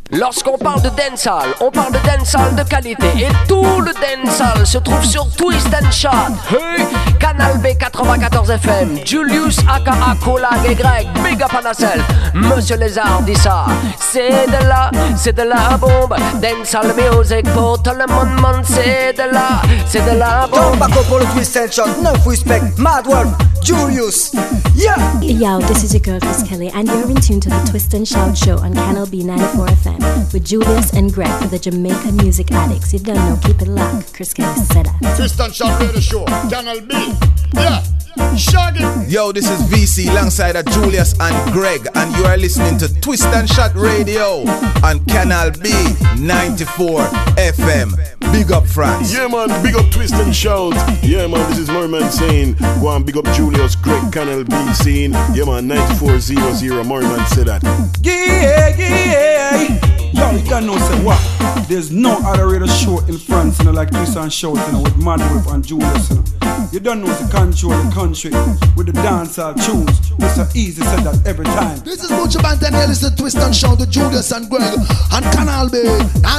Lorsqu'on parle de dancehall, on parle de dancehall de qualité. Et tout le dancehall se trouve sur Twist and Shout. Hey, Canal B 94 FM, Julius aka Kolag et Greg, big up à Nacelle. Monsieur Lézard dit ça. C'est de la bombe. Dancehall music pour tout le monde, c'est de la bombe. Tom Baco pour le Twist and Shout, no respect, Mad World, Julius. Yeah. Yo, this is your girl Chris Kelly, and you're in tune to the Twist and Shout show on Canal B 94 FM with Julius and Greg for the Jamaican music addicts. You don't know, keep it locked. Chris Kelly said that. Twist and Shout radio show, Canal B. Yeah. Shaggy. Yo, this is VC alongside Julius and Greg, and you are listening to Twist and Shout Radio on Canal B 94 FM. Big up France. Yeah man, big up Twist and Shout. Yeah man, this is Merman saying go on big up Julius, Greg, Canal B scene. Yeah man, 9400 Merman said that. Yeah. Yo, you don't know say what? There's no other radio show in France, you know, like Twist and Shout, you know, with Madwolf and Julius, you know. You don't know to control the country with the dancehall tunes. It's so easy said that every time. This is Butcher Bantanel, it's the Twist and Shout with Julius and Greg on Canal B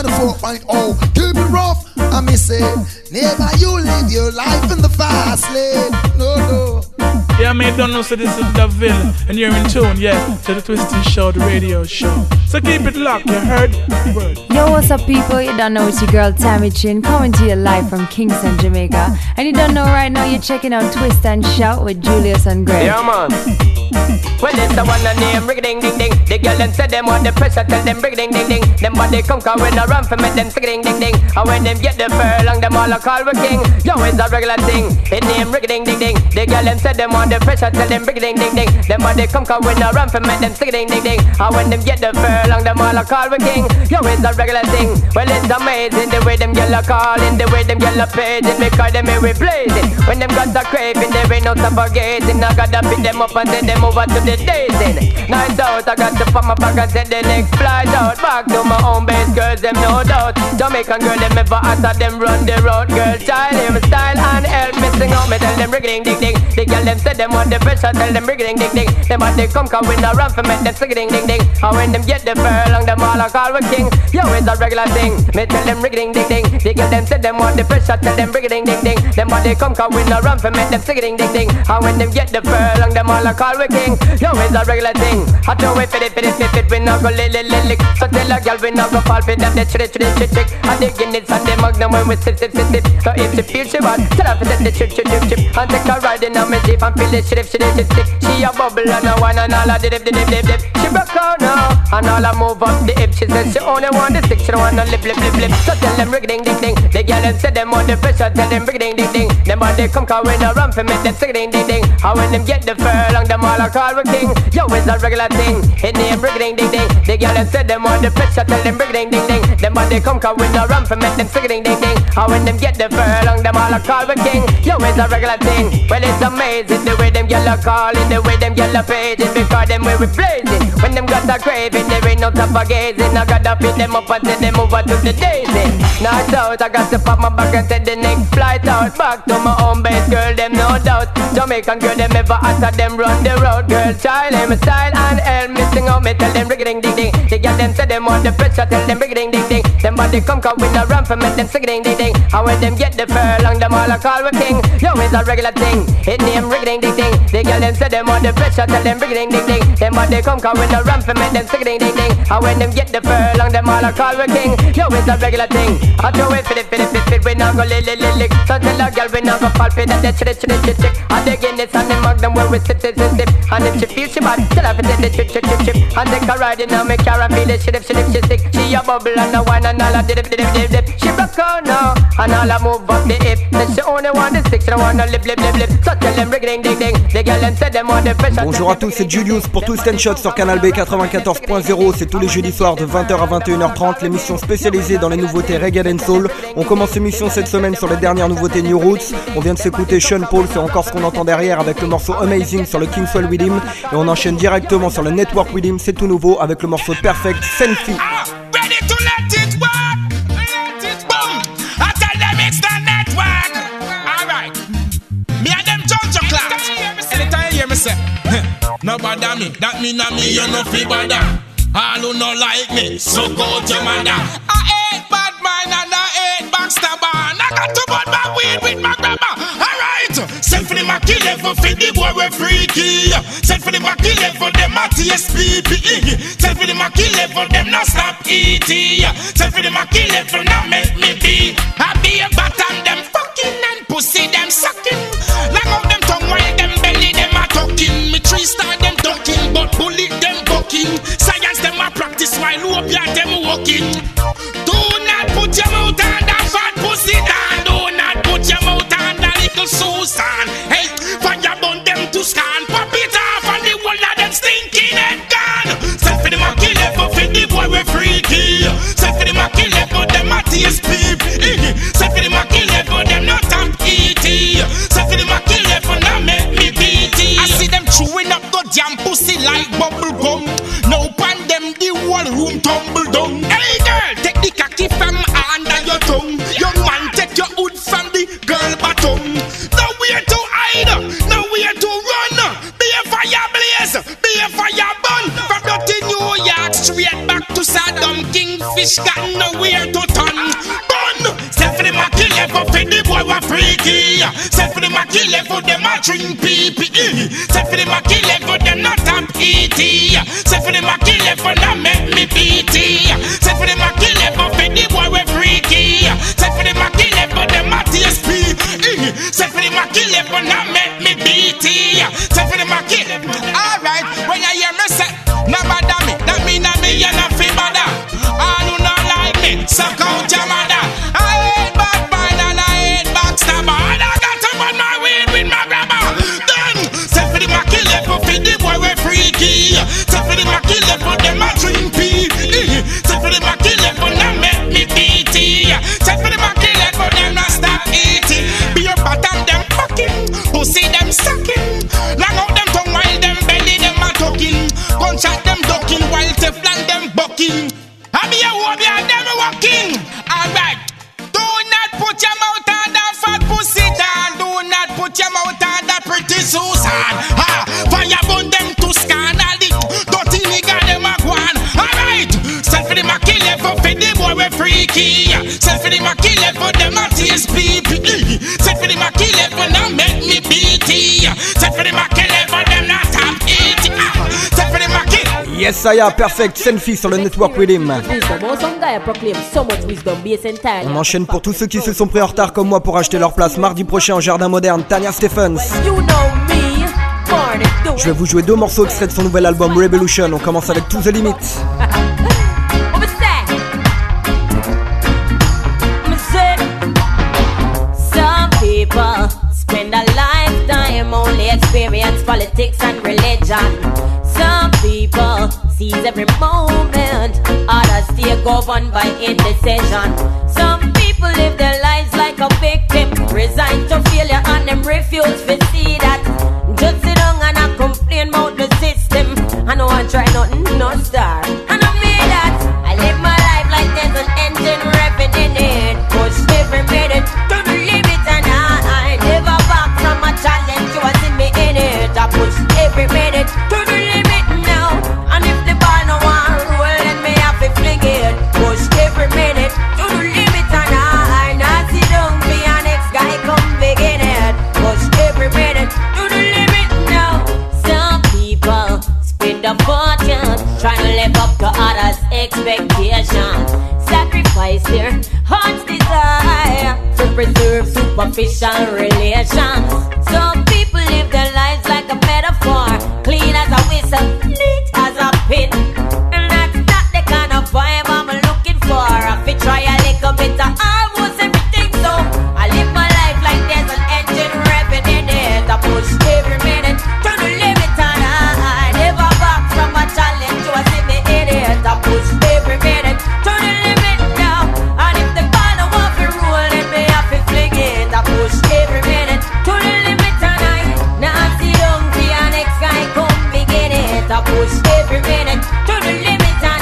94.0. Keep it rough, I may say, never you live your life in the fast lane. No. Yeah, man, don't know, so this is the villain, and you're in tune, yeah, to the Twist and Shout radio show. So keep it locked, you heard? Word. Yo, what's up, people? You don't know, it's your girl Tammy Chin coming to you live from Kingston, Jamaica. And you don't know right now, you're checking out Twist and Shout with Julius and Greg. Yeah, man. Well, it's the one and name, rig ding ding ding. The girl and said them on the pressure, tell them rig ding ding ding. Them body come cause when I run for me, them sig ding ding ding. And when them get the furlong, them all a call we king. Yo, it's a regular thing. It name rig ding ding ding. The girl and said them on the pressure, tell them rig ding ding ding. Them body come cause when I run for me, them sig ding ding ding. And when them get the furlong, them all a call we king. Yo, it's a regular thing. Well, it's amazing the way them girl a calling, the way them girl a paging, because them here we blazing. When them got a craving, there ain't no suffocating. I gotta pick them up and send them over to the dating. Nights out, I got to put my back and set the next flight out. Back to my own base, girls, them no doubt. Jamaican girl, them ever after them run the road. Girl, child, him style and help me sing out. Me tell them rig ding ding ding. The girl, them said them want the pressure, tell them rig ding ding ding. Them at they come cause when I run for me, them sig ding ding ding. And when them get the furlong, them all a call we king. Yo, it's a regular thing. Me tell them rig ding ding ding. The girl, them said them want the pressure, tell them rig ding ding ding. Them at they come cause when I run for me, them sig ding ding ding. And when them get the furlong, them all a call we king. Yo, it's a regular thing. I do it fit it, we not go lick. So tell a girl we not go fall for that, chick. And the Guinness and the Magnum when we sip. So if she feel she bad, tell her to set the chip. And take her ride in on me jeep and feel the shit. She a bubble and a wine and all a dip. She broke out now, and all a move up the hip. She said she only want the stick, she don't want no lip. So tell them rig ding ding ding. The girl them said them on the pressure, tell them rig ding ding ding. Them body come cause when they run for me, them sig ding ding ding. And when them get the furlong, them all a call we king. Yo, it's a regular thing. It name rig ding ding ding. The girl them said them on the pressure, tell them rig ding ding ding. Them body come cause when they run for me, them sig ding ding ding. And when them get the furlong, them all a call we king. Yo, it's a regular thing. Well, it's amazing the way them girl a calling, the way them girl a paging, because them way we blazing. When them got a craving, there ain't no top of gazing. I gotta pick them up and send them over to the daisy. Knocked out, I got to pop my back and send the next flight out. Back to my own base, girl, them no doubt. Jamaican girl, them ever after them run the road. Girl, child, him style and help me sing out. Me tell them rig ding ding ding. The girl them say them want the pressure, tell them rig ding ding ding. Them body come cause when I run for me, them sig ding ding ding. And when them get the furlong, them all a call we king. Yo, it's a regular thing. It name rig ding ding ding. The girl them say them want the pressure, tell them rig ding ding ding. Them body come cause when I run for me, them sig ding ding ding. And when them get the furlong, them all a call we king. Yo, it's a regular thing. I do it fit, we not go lick. So tell a girl we not go fall for that chick. And the Guinness and the Magnum where we sip. And if she feel she bad, tell her to take the chip. And take her riding on me car and feel the shit. She sick. She a bubble and a wine and all a dip. She broke out now, and all a move up the hip. Then she only want the stick, she don't want no lip. So tell them rig ding ding ding. The girl them said them want the pressure. Bonjour à tous, c'est Julius pour Twist and Shout sur Canal B 94.0. C'est tous les jeudis soirs de 20h à 21h30, l'émission spécialisée dans les nouveautés reggae and soul. On commence l'émission cette semaine sur les dernières nouveautés New Roots. On vient de s'écouter Sean Paul, c'est encore ce qu'on entend derrière avec le morceau Amazing sur le Kingswell With Him. Et on enchaîne directement sur le Network With Him, c'est tout nouveau avec le morceau Perfect Senfi. Ready to let it work, let it boom. I tell them it's the network. Alright, me and them Jojo class. Anytime you hear me say, no bother me, that mean a me you no feel bother. All who no like me, so go to mother. I hate bad mind and I hate backstabber. I got to burn my weed with my grandma. Alright, send for the Mackie level for the boy we freaky. Send for the Mackie level them at TSPP. Send for the Mackie level them not stop eating. Send for the Mackie level now make me be. I be a bottom them fucking and pussy them sucking. Long out them tongue while them belly them a talking. Me 3-star them ducking, but bullet them bucking. Science them a practice while Lopia them walking. Do not put your mouth on that fat pussy down. Do not put your mouth on that little Susan. Hey, fire burn them to scan. Pop it off and the whole of them stinking and gone. Send for the Mackie level for the boy we freaky. Send for the Mackie level them a TSP. Send for the Mackie level them not top ET. Send for the Mackie level now make me BT. I see them chewing up the damn pussy like bubble gum. Now pan them the whole room tumble down. Hey girl, take the cocky from under your tongue. Young man, take your hood from the girl bottom. Nowhere to hide, nowhere to run. Be a fire blaze, be a fire burn. From dirty New York straight back to Saddam. Kingfish got nowhere to turn. Burn, send for the Mackie level for the boy we freaky. Send for the Mackie level them a drink PPE. Send for the Mackie level them not top ET. Send for the Mackie level now make me BT. Send for the Mackie level for the boy we freaky. Send for the Mackie level them a TSP. Send for the Mackie level now make me BT. Send for the Mackie. Alright, when you hear me say no bother me, that mean that me you not feel bother. All who not like me, suck out your mother. I hate bad mind and I hate backstabber. And I got to burn my weed with my grandma. Then send for the Mackie level for the boy we freaky. Send for the Mackie level them a drink pee. Send for the Mackie level now make me BT. Send for the Mackie level them not stop eating. Be your bottom them fucking, pussy them sucking. Long out them tongue while them belly them a talking. Gunshot them ducking while Teflon them bucking. I be a wobby and them walking. Alright, do not put your mouth on that fat pussy down. Do not put your mouth on that pretty Susan. Fire burn them to scan all the dirty nigga them a go on. Alright, send for the Mackie level for the boy we freaky. Send for the Mackie level them a TSP. Send for the Mackie level now make me BT. Send for the Mackie level them not top ET. Send for the Mackie. Yes, Saya, perfect, Selfie sur le Network Rhythm. On enchaîne pour tous ceux qui se sont pris en retard comme moi pour acheter leur place mardi prochain au Jardin Moderne, Tanya Stephens. Je vais vous jouer 2 morceaux extraits de son nouvel album Revolution. On commence avec To The Limit. Some people spend a lifetime only experience politics and religion. Some people seize every moment, others stay governed by indecision. Some people live their lives like a victim, resigned to failure and them refuse to see that. Just sit down and I complain about the system. I know I try nothing, no star. And I mean that I live my life like there's an engine revving in it. Push every minute to the limit and I never back from a challenge. You see me in it. I push every minute to the limit now. And if the ball no one roll, then me have to fling it. Push every minute to the limit and I not sit down for your next guy come begin it. Push every minute to the limit now. Some people spend a fortune trying to live up to others' expectations. Sacrifice their heart's desire to preserve superficial relations. Some people live their lives like a metaphor, clean as a whistle, neat as a pin. And that's not the kind of vibe I'm looking for. I fit try a little bit of almost everything, so I live my life like there's an engine revving in it. I push every minute to the limit and I never back from a challenge. You see me in it. I push every minute to the limit now. And if the ball don't want to roll, then me have to fling it. I push every minute to the limit and I now sit down to your next guy come begin it. I push every minute to the limit and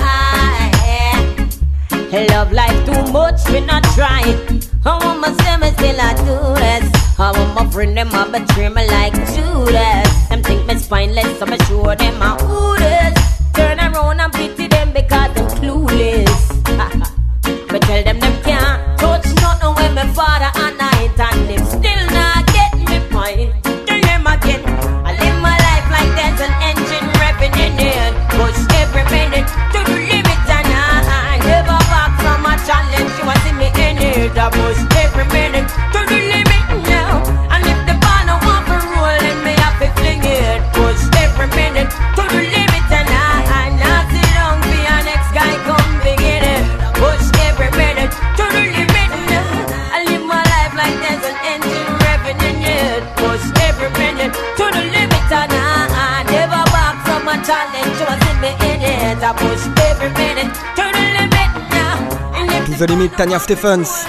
I love life too much, we not trying. I want my stomach still I do this. I want my friend them I betray me like Judas. Them think me spineless, so me show them I who this. Turn around around and pity them because they're clueless. But tell them can't touch nothing with my father and I ain't and them still not get me point. Tell them again, I live my life like there's an engine revving in it. Push every minute to the limit and I never back from a challenge. You want see me in it, I push every minute to the limit now. And if the ball don't want to roll, then me have to fling it. Push every minute to the limit and I not sit down for your next guy come begin it. Push every minute to the limit now. I live my life like there's an engine revving in it. Push every minute to the limit and I never back from a challenge. You see me in it. I push every minute to the limit now. To the limit, Tanya Stephens.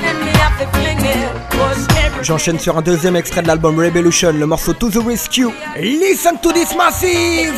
J'enchaîne sur un deuxième extrait de l'album Revolution, le morceau To The Rescue. Listen to this massive!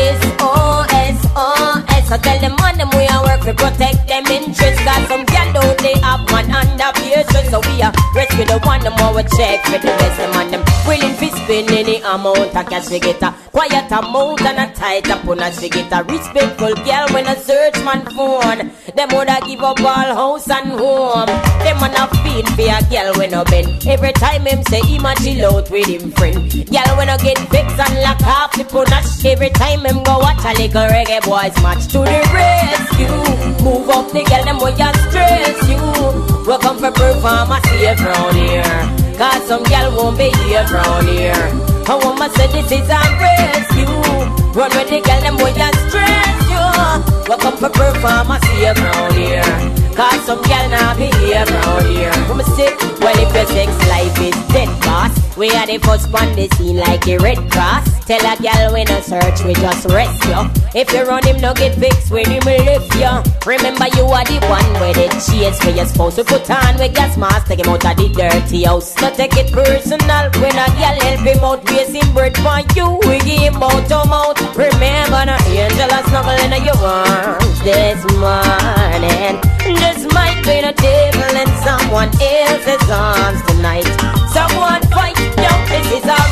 So tell them on them we are work to protect them interests. Got some gal out they have one under beers. So we are rescue the one them more check for the best them and them willing to spend any amount of cash we get a quiet amount and a tight up on us we get a respectful girl when I search man phone. Them woulda give up all house and home. Them wanna feel for a girl when I bend. Every time him say he ma chill out with him friend. Girl when I get vexed and lock off the punash. Every time him go watch a little reggae boys match. To the rescue, move up the girl them boy and stress you. We come for perform a safe round here. Cause some girl won't be here round here. I want to say this is a rescue. Run with the girl them boy and stress you. We come for perform a safe round here. Cause some girl not be here round here. Come say, well if your sex life is dead boss, we are the first one they see like the Red Cross. Tell a girl when I search we just rescue. If you run him no get fixed when him lift you. Remember you are the one where they chase for your spouse. We put on with gas mask, take him out of the dirty house. Not take it personal when a girl help him out, raising bird for you. We give him out to mouth. Remember no angel a snuggle in your arms this morning. This might be the devil in someone else's arms tonight. Someone fight, yo, this is a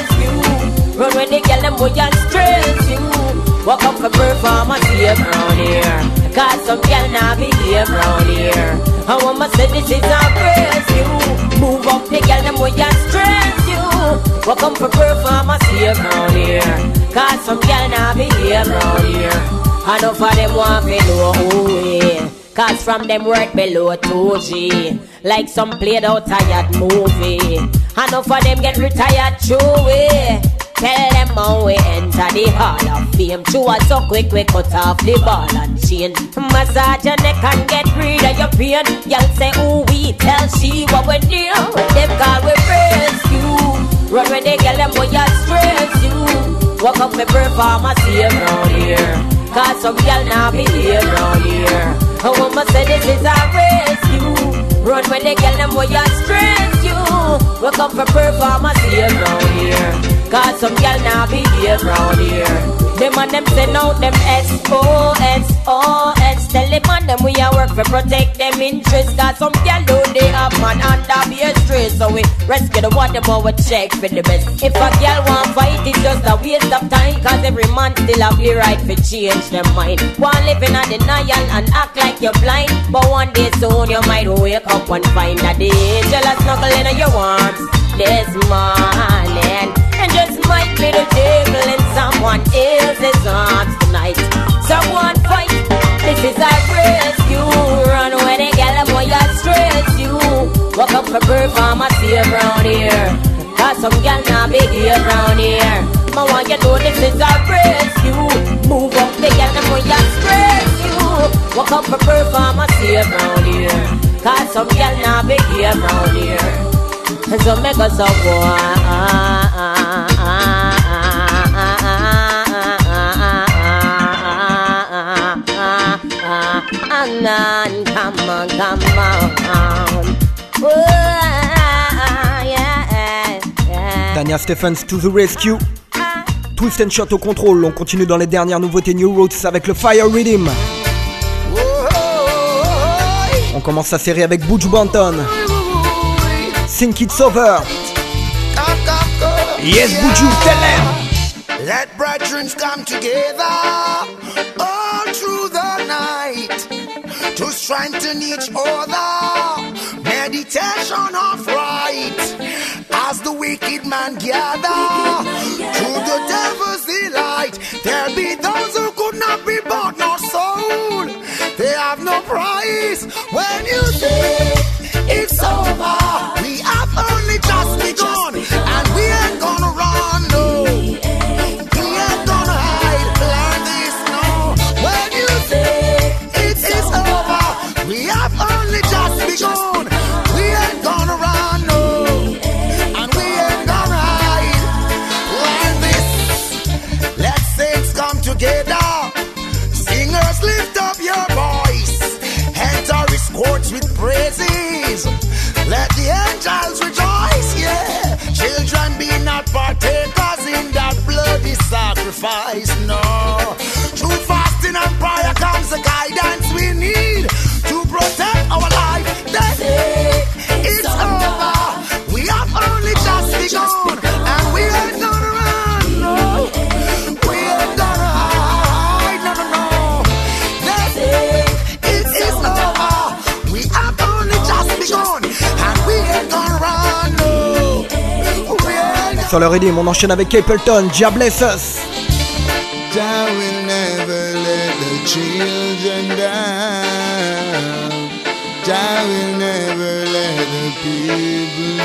rescue. Run when they get them boy and stress you. Walk up for perform a safe round here. Cause some girl now be here round here. I want to say this is a rescue. Move up the girl them boy and stress you. Walk up for perform a safe round here. Cause some girl now be here round here. Enough of them want to know who we. Cause from them work below 2G. Like some played out tired movie. Enough of them get retired true way. Tell them how we enter the hall of fame. Chew us so quick we cut off the ball and chain. Massage your neck and get rid of your pain. Y'all say ooh we tell she what we do. Them call we rescue. Run when they get them boy you stress you. Walk up me perform a safe round here. Cause some girl now be here round here. I want to say this is a rescue. Run when they get them boy you stress you. We come for perform a safe round here. Cause some girl now be here round here. Them and them send out them SOS. Tell them and them we a work for protect them interests. Cause some girl do they have man under be a stress. So we rescue the one them over check for the best. If a girl want fight it's just a waste of time. Cause every man still have the right to change their mind. One living a denial and act like you're blind. But one day soon you might wake up and find that the angel a snuggle in your arms this morning. And just might be the devil in someone else's arms tonight. Someone fight, this is a rescue. Run away they get them while you stress you. Walk up for perform a safe round here. Cause some girl now be here round here. I want you to know this is a rescue. Move up they get them while you stress you. Walk up for perform a safe round here. Cause some girl now be here round here. And so make us a war. Come on. Tanya Stephens to the rescue. Twist and Shot au contrôle. On continue dans les dernières nouveautés New Roots avec le Fire Rhythm. On commence sa série avec Butch Banton. Think It's Over. Yes, Buju, tell them. Let brethren come together. All to strengthen each other. Meditation of right as the wicked man gather through the devil's delight. There'll be those who could not be bought nor sold. They have no price when you say it's over. We have only just begun, and we ain't gonna run, no. We ain't gonna hide, learn this, no. When you say it is over, we have only just begun. We ain't gonna run, no. And we ain't gonna hide, learn this. Let saints come together. Singers, lift up your voice. Enter his courts with praises. Let the angels rejoice, yeah. Children, be not partakers in that bloody sacrifice, no. Through fasting and prayer comes the guidance we need to protect our life. Then it's over. We have only just begun, and we ain't gonna run, no. We ain't gonna hide, no, no, no. Then it is over. We have only just begun. Sur le rythme, on enchaîne avec Capleton, Jah Bless Us. Jah will never let the children down. Jah will never let the people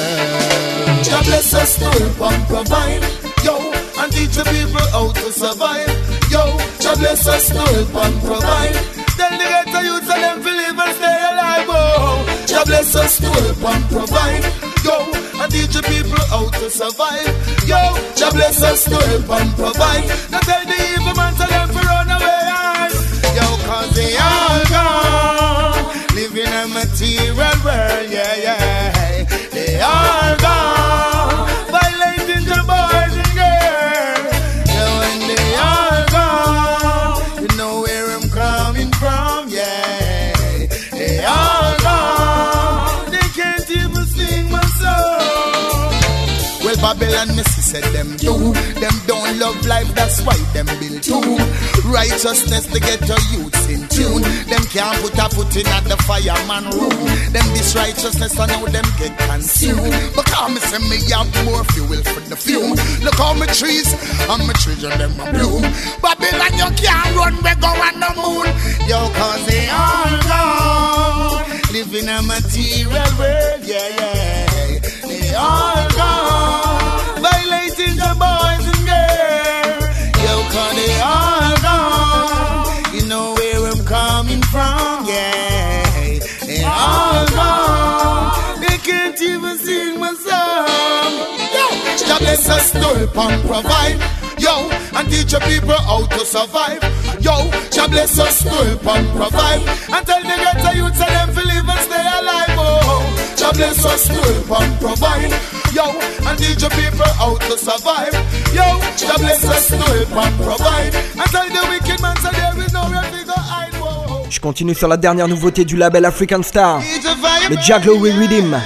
down. Jah bless us to help and provide, yo, and teach the people how to survive, yo. Jah bless us to help and provide. Tell the ghetto youths and them to live and stay alive, oh. Jah bless us to help and provide, yo, and teach the people how to survive, yo. Jah bless us to help and provide. Now tell the evil man to them to run away, yo, cause they all gone, live in a material world, yeah, yeah. They all gone, violating the boys and girls, yo, and they all gone, you know where I'm coming from, yeah. They all gone, they can't even sing my song. Well, Babylon, Missy said them do. Them don't love life, that's why them build too. Righteousness to get your youths in tune. Them can't put a foot in at the fireman room. Them this righteousness, I know them get consumed. Because me say me have more fuel for the fume. Look how my trees and my children them a bloom. Babylon, you can't run, we go on the moon. Yo, cause they all gone, live in a material world, yeah, yeah. They all gone, violating the boys and girls. Yo, cause they all gone, you know where I'm coming from, yeah. They all gone, they can't even sing my song. Yo, Jah bless us to help and provide, yo, and teach your people how to survive, yo. Jah bless us to help and provide, and tell the ghetto youths and them to live and stay alive, oh. Jah bless us to help and provide, yo, and teach your people how to survive, yo. Jah bless us to help and provide, and tell the wicked man so there is nowhere to go hide, whoa. Je continue sur la dernière nouveauté du label African Star, le Jah Glory Rhythm.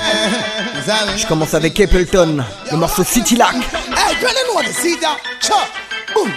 Je commence avec Capleton, le morceau City Lock. Hey, you don't know the see that? Chop, boom.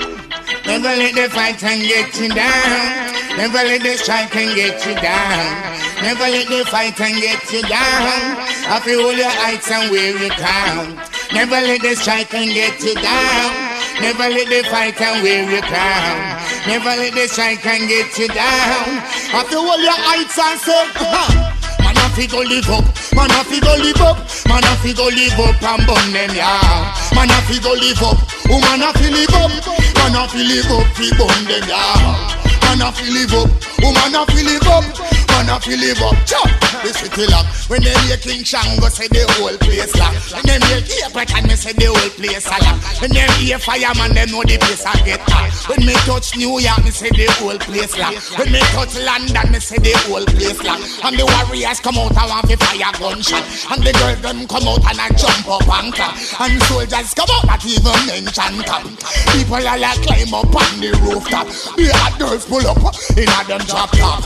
Never let the fight and get you down. Never let the strike and get you down. Never let the fight and get you down. I feel hold your heights and wear you crown. Never let the strike and get you down. Never let the fight and wear you crown. Never let the strike and get you down. I feel hold your heights and say, man, I feel go live up. Man, I feel go live up. Man, I feel go live up and burn them, yeah. Man, I feel go live up. Woman, I feel live up. Man, I feel live up. Feel burn them, yeah. Man, I feel live up. Woman, I feel live up. Man, I feel live up. Chop, the city lock. When they hear King Shango say the whole place lock. When they hear Cape and me say the whole place a lock. When they hear Fireman, them know the place a get hot. When me touch New York, me say the whole place lock. When me touch London, me say the whole place lock. And the warriors come out and want to fire gunshot. And the girls them come out and I jump up and clap. And soldiers come out that even mention top. People are like climb up on the rooftop. The hot girls pull up in a them drop top.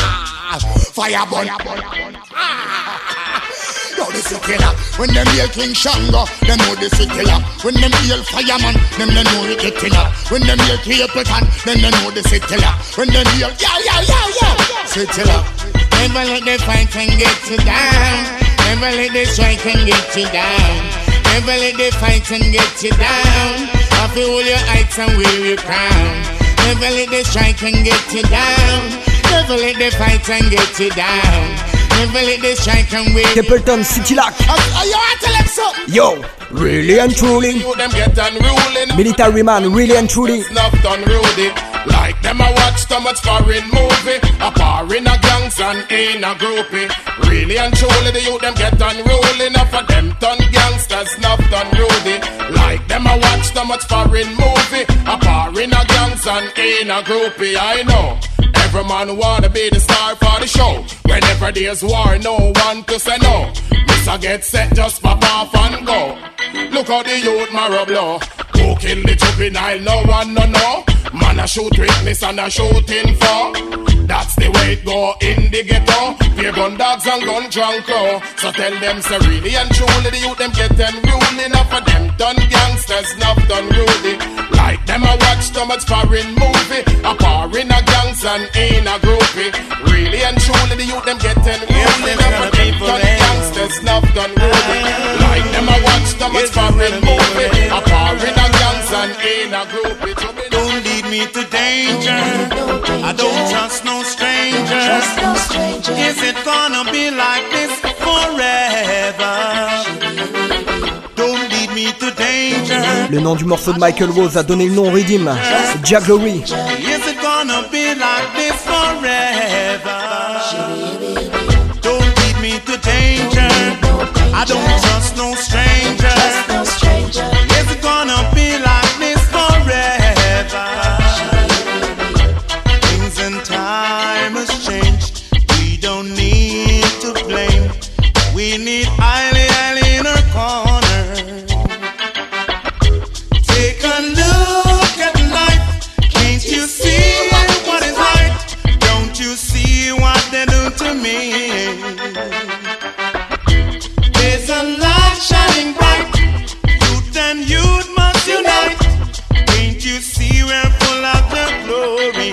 Fire burn. Yo, the city lock. When them hear King Shango, them know the city lock. When them hear Fireman, them they know it getting up. When them hear Capleton, then they know the city lock. When them hear yeah. City Lock. Never let the fight and get you down. Never let the strike and get you down. Never let the fight and get you down. Have to hold your heights and wear your crown. Never let the strike and get you down. Never let the fight and get you down. Never let the strike and wear your Capleton, City Lock. Yo, really and truly. Them get unruly. Military man, really and truly. Snuffed unruly. Like them I watch so much foreign movie. A foreign a gangs and in a groupie. Really and truly the youth them get unruly. Enough of them turn gangsters, snuffed unruly. Like them I watch so much foreign movie. A foreign a gangs and in a groupie. I know every man wanna be the star for the show. Whenever there's war, no one to say no. Missa get set, just pop off and go. Look how the youth marrow blow. Who kill the juvenile, no one no know. Man a shoot witness and a shooting for. That's the way it go in the ghetto. Peer gun dogs and gun drunk crow. So tell them say really and truly the youth them get unruly. Enough of them done gangsters, enough done rudy. Like them I watch so much foreign movie. A foreign a gangs and in a groupie. Really and truly the youth them get unruly. Enough of them done gangsters, enough done rudy. Like them I watch so much foreign movie. A foreign a gangs and in a groupie. Don't lead me to danger. I don't trust no stranger. Is it gonna be like this forever? Don't lead me to danger. Le nom du morceau de Michael Rose a donné le nom au Redeem. Jah Glory. Is it gonna be like this forever? Don't lead me to danger. I don't trust no stranger. Is it gonna be like this forever? Things and time has changed. We don't need to blame. We need highly in our corner. Take a look at life. Can't you see what is right? Don't you see what they do to me? There's a light shining bright. Youth and youth must unite. Can't you see we're full of the glory?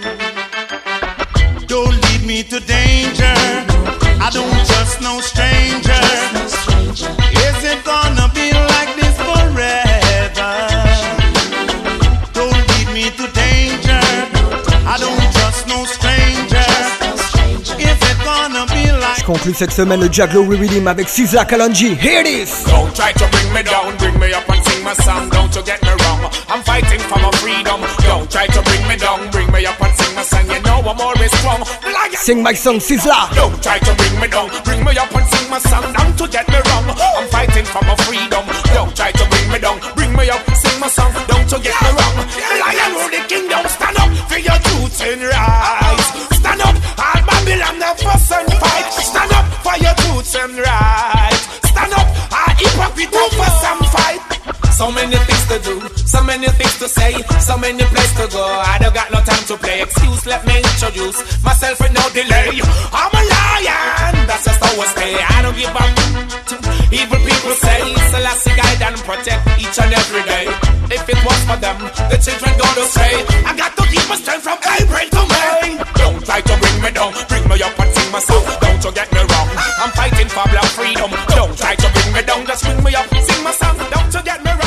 Don't lead me to danger. I don't trust no stranger. Is it gonna be like this forever? Don't lead me to danger. I don't trust no stranger. Is it gonna be like... Je conclue cette semaine le Jah Glory Rhythm avec Sizzla Kalonji. Here it is. Don't try to bring me down, bring me up and sing my song. Don't you get me wrong, I'm fighting for my freedom. Don't try to bring me down, bring me up and sing my song. You know I'm always strong. Sing my song, Sizzla. Don't try to bring me down, bring me up and sing my song. Don't you get me wrong, I'm fighting for my freedom. Don't try to bring me down, bring me up, sing my song. Don't you get me wrong. The lion rule the kingdom, stand up for your truth and rights. Stand up, all Babylon the fuss and fight. Stand up for your truth and rights. Stand up, all hypocrite the fuss and fight. So many things to do, so many things to say, so many places to go. I don't got no time to play. Excuse, let me introduce myself with no delay. I'm a lion, that's just how I stay. I don't give up to evil people say. Selassie guide and protect each and every day. If it was for them, the children go to stray. I got to keep my strength from April to May. Don't try to bring me down, bring me up and sing my song. Don't you get me wrong, I'm fighting for black freedom. Don't try to bring me down, just bring me up, sing my song. Don't you get me wrong.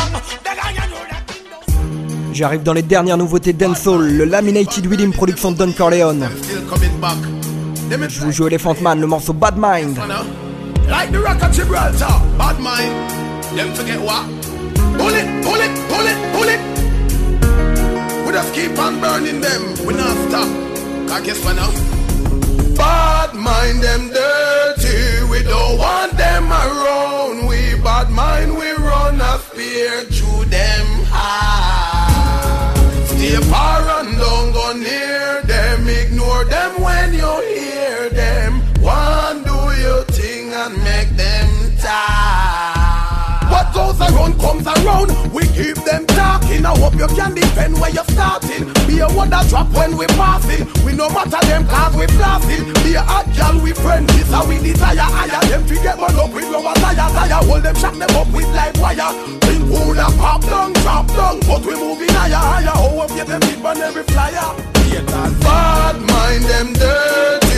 J'arrive dans les dernières nouveautés dancehall, le Laminated Rhythm production de Don Corleone. Je vous joue Elephant Man, le morceau Bad Mind. Like the rock of Gibraltar, bad mind. Them forget what? Pull it, pull it, pull it, pull it. We just keep on burning them, we not stop. I guess what now? Bad mind them dirty, we don't want them around. We bad mind, we run a spear through them high. Stay far and don't go near them, ignore them when you hear them. One do your thing and make them tired. What goes around comes around, we keep them talking. I hope you can defend where you're starting. Be a wonder drop when we passing. We no matter them cause we blasting. Be a hot girl we friends, this how we desire. Higher them to get one up with our tire. Hold them, shut them up with live wire. Think who the pop down, drop down. But we moving higher. How up get them hit on every flyer. Bad mind them dirty.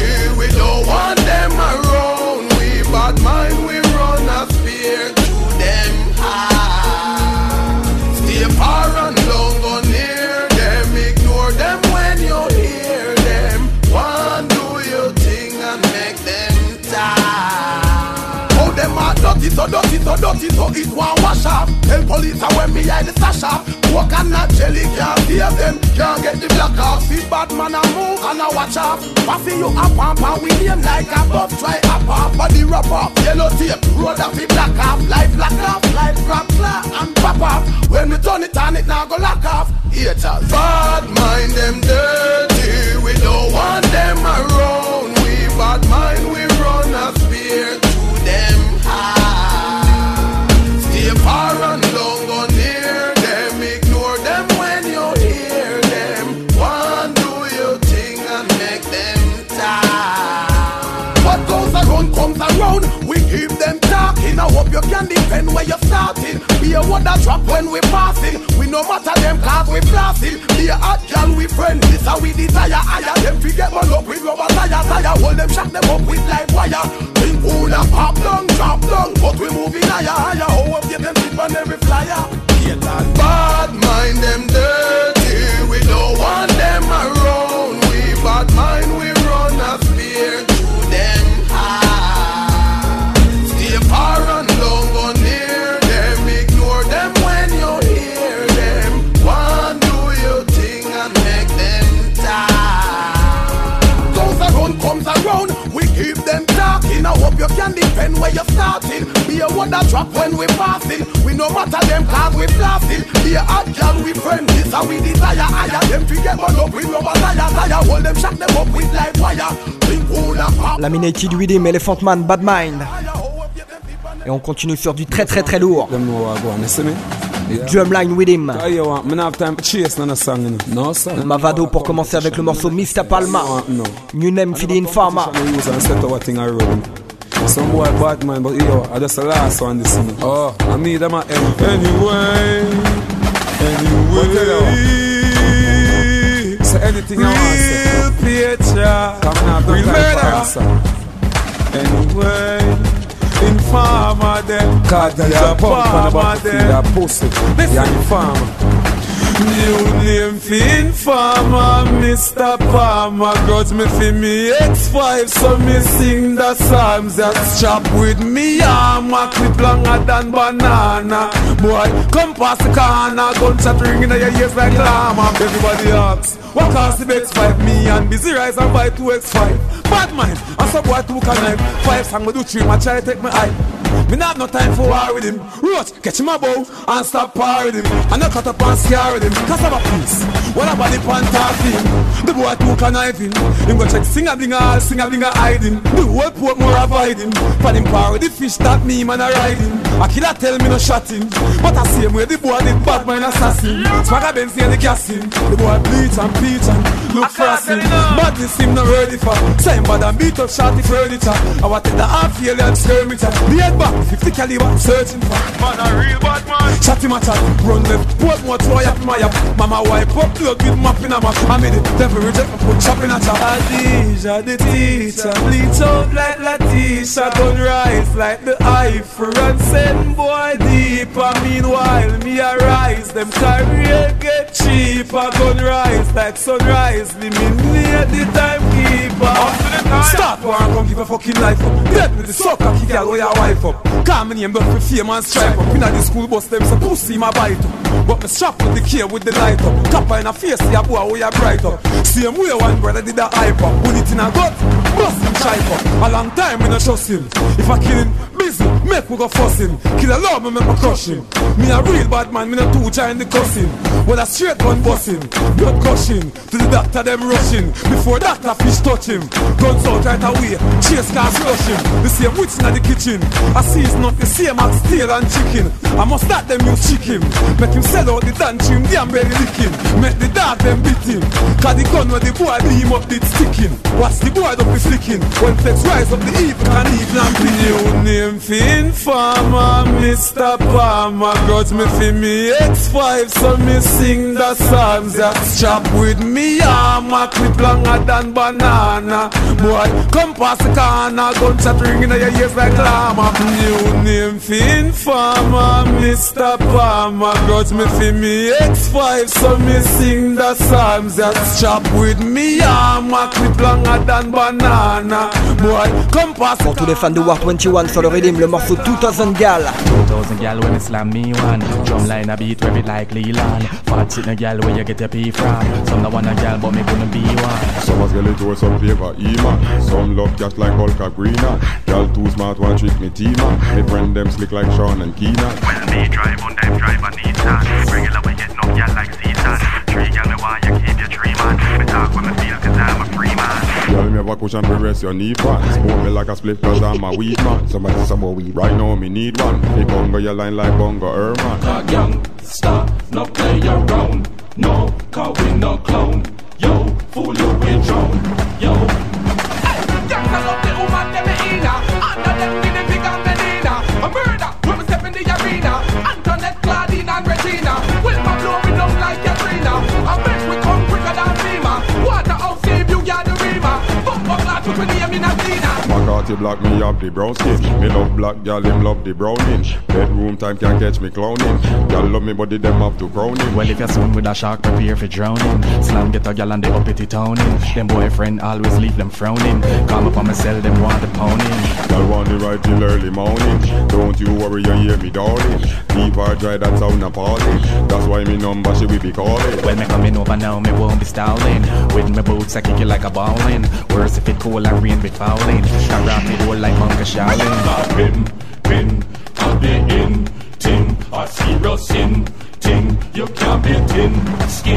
dirty, so dirty, so dirty, so it won't wash off. Tell police when me hide the stash off. Coconut jelly can't save them, can't get the black off. See bad man a move and a watch off. Passing you a pamper, we name like a buff. Try a pop, body wrap up. Yellow tape, road up the black off. Light black off, light crap, clap and pop off. When we turn it on, it now go lock off. Haters, bad mind them dirty. We don't want them around. We bad mind, we run a spear to them high. Stay far and don't go near them. Ignore them when you hear them. One do your thing and make them tired. What goes around comes around. We keep them talking. I hope you can defend where you're starting. Be a wonder drop when we passing. We no matter them cause we blasting. Be a hot girl we friend. This how we desire higher. Them forget one up with rubber tire. Hold them, shock them up with live wire. Think pull and pop down, drop down. But we moving higher. Oh, up get them sleep on every flyer. Bad mind them dirty. We don't want them around. We bad mind, we run a spear to them high. Stay far and don't go near them. Ignore them when you hear them. One do your thing and make them tired. Goes around, comes around. We keep them talking. I hope you can defend where you're starting. Be a wonder drop when we passing. We no matter them cause we blasting. Be a hot girl we friend. This how we desire higher. Them forget one up with rubber tire. Hold them, shock them up with live wire. Think pull and pop. Laminated Rhythm, Elephant Man, Bad Mind. Et on continue sur du très très très lourd. Drumline Rhythm. Mavado pour commencer avec le morceau Mr. Palma. New Name Feeding Pharma. Some boy bad man, but yo, I just the last one this one. Oh, I need them at anyway. So anything I want to say. Coming out the answer. Anyway, informer them. Cause you're farmer them. You're pussy. You're informer. New name for informer, Mr. Palmer. Grudge me for me X5, so me sing the psalms that chop with me armor. Clip longer than banana. Boy, come past the corner, gunshot ring in your ears like llama. Everybody asks, what cost the X5? Me and Busy Rise and buy 2 X5. Bad mind, I saw boy 2 can knife. 5 sang me do 3, my try to take my eye. Me not have no time for war with him. Roach, catch him a bow and stop par with him. And I cut up and scare with him. Cause I'm a piece. What about the panther him? The boy took a knife him. Him go check sing-a-blinga hide him. The whole port more avoid him. For him par with the fish that me man a ride him. A killer tell me no shot him. But I see him where the boy did bad mind assassin. Swagger Benz near the casting. The boy bleach and peach and look frosty. Madness him not ready for. Same bad and beat up shorty furniture. I want take the half alien skirmisher. The head back 50 caliber searching for. Man a real bad man. Chat him a chat. Run left. Port more to yap my yap. Mama wipe up blood with map in a map. I made it. Devil reject me put chop in a chop. Adija the teacher. Bleach out like Latisha. Gun rise like the Eiffel. And send boy deeper. Meanwhile me a rise. Them career get cheaper. Gun rise like sunrise. Eliminate the timekeeper. Start war and come give a fucking life up. Dead with the sucker kick your lawyer wife up. Call me name but for fame and stripe up. Inna the school bus them say pussy my bite up. But me strap with the key with the light up. Copper in a face see a boy who ya bright up. Same way one brother did a hype up. Put it in a gut, bust him chipe up. A long time me no trust him. If I kill him, busy, make we go fuss him. Kill a love me make me crush him. Me a real bad man, me no too giant the cussing. Well a straight gun busting, blood gushing. To the doctor them rushing. Before doctor fish touch him. Guns out right away, chase cars rush him. The same witch in the kitchen. I see it's not the same as steel and chicken. I must start them use chicken. Make him sell out the dance him, damn belly licking. Make the dog them beat him. Cause the gun where the boy beam up did sticking. Watch the boy don't be flicking. When flex rise up the evil and evil and bleed. New name for informer, Mr. Palmer. Grudge me for me X5, so me sing the psalms that chop with me armor. Clip longer than banana. Boy, come past the corner, gunshot ring in your ears like llama. New name for informer, Mr. Palmer. Grudge me for me X5, so me sing the psalms that chop with me armor. Clip longer than banana. Boy, come past. Pour tous les fans de War 21 sur le rythme, le morceau morceau 2000 Gal. 2000 gal when it slam me one. Drumline a beat where it like Leland. Fat sitting a gal where you get your pee from. Some don't want a gal but me couldn't be one. Some us get it to some favor, E-man. Some love cash like Hulk Greener. Gal too smart, one trick me teamer. Me friend them slick like Sean and Keenan. Well, me drive on them, drive on Nissan. Regular we get no gal like Season. Three gal me why you keep your tree man. Me talk when me feel cause I'm a free man. Gal me have a cushion to rest your knee pan. Smoke me like a split cause I'm a weed man. Somebody some more weed. Right now me need one. Me bongo your line like bongo Herman. Young, stop, no play around. No, cause we no clone. Yo, fool you with drone. Yo. Young, I love the woman, them in under them in the big and Medina. A murder, when we step in the arena. Antoinette, Claudine and Regina. Will my blow me down like Katrina. I bet we come quicker than FEMA. Waterhouse save you, you're the Rima. Bumbo class with me name in Athena. McCarthy black me have the brown skin. Me love black gal, him love the browning. Bedroom time can't catch me clowning. Gal love me body, them have to crown him. Well if you swim with a shark, prepare for drowning. Slam get a gal and they up it toning. Them boyfriend always leave them frowning. Come up on me cell, them want the pony. Gal want the ride till early morning. Don't you worry, you hear me darling. Leave her dry, that sound appalling. That's why me number she will be calling. Well me coming over now, me won't be stalling. With my boots I kick you like a bowling. Worse if it cold and rain be fouling. Can rock me whole like Bunker Shaolin. Pin, at the in, ting, a serious sin, ting, you can't be thin, skin.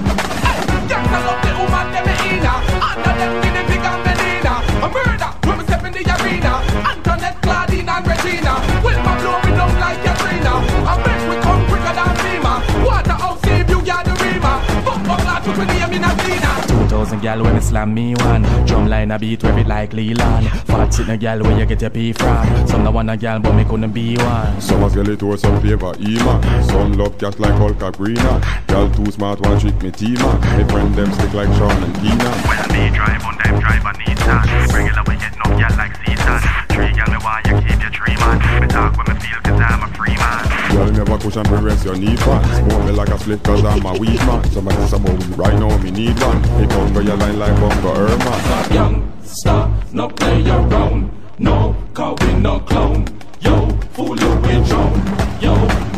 Young, I love the woman, them in under them in the big and Medina. A murder, when we step in the arena. Antoinette, Claudine and Regina. Will my blow me down like Katrina. I bet we come quicker than FEMA. Waterhouse save you, you're the Rima. Bumbo class with me name in Athena. 2000 gal when it slam me one. Drumline a beat where it like Leland. Fat sitting a gal where you get your pee from. Some don't want a gal but me couldn't be one. Some us get it to some favor, E-man. Some love cash like Hulk Greener. Gal too smart, one trick me teamer. Me friend them stick like Sean and Keenan. Well, me drive on them, drive on Nissan. Regular we get no gal like Season. Three gal me why you keep your tree man. Me talk when me feel cause I'm a free man. Gal me have a cushion to rest your knee pan. Smoke me like a split cause I'm a weed man. Somebody some more weed. Right now me need one. Me bongo your line like bongo Herman. Young, stop, no play around. No, cause we no clone. Yo, fool you with drone. Yo.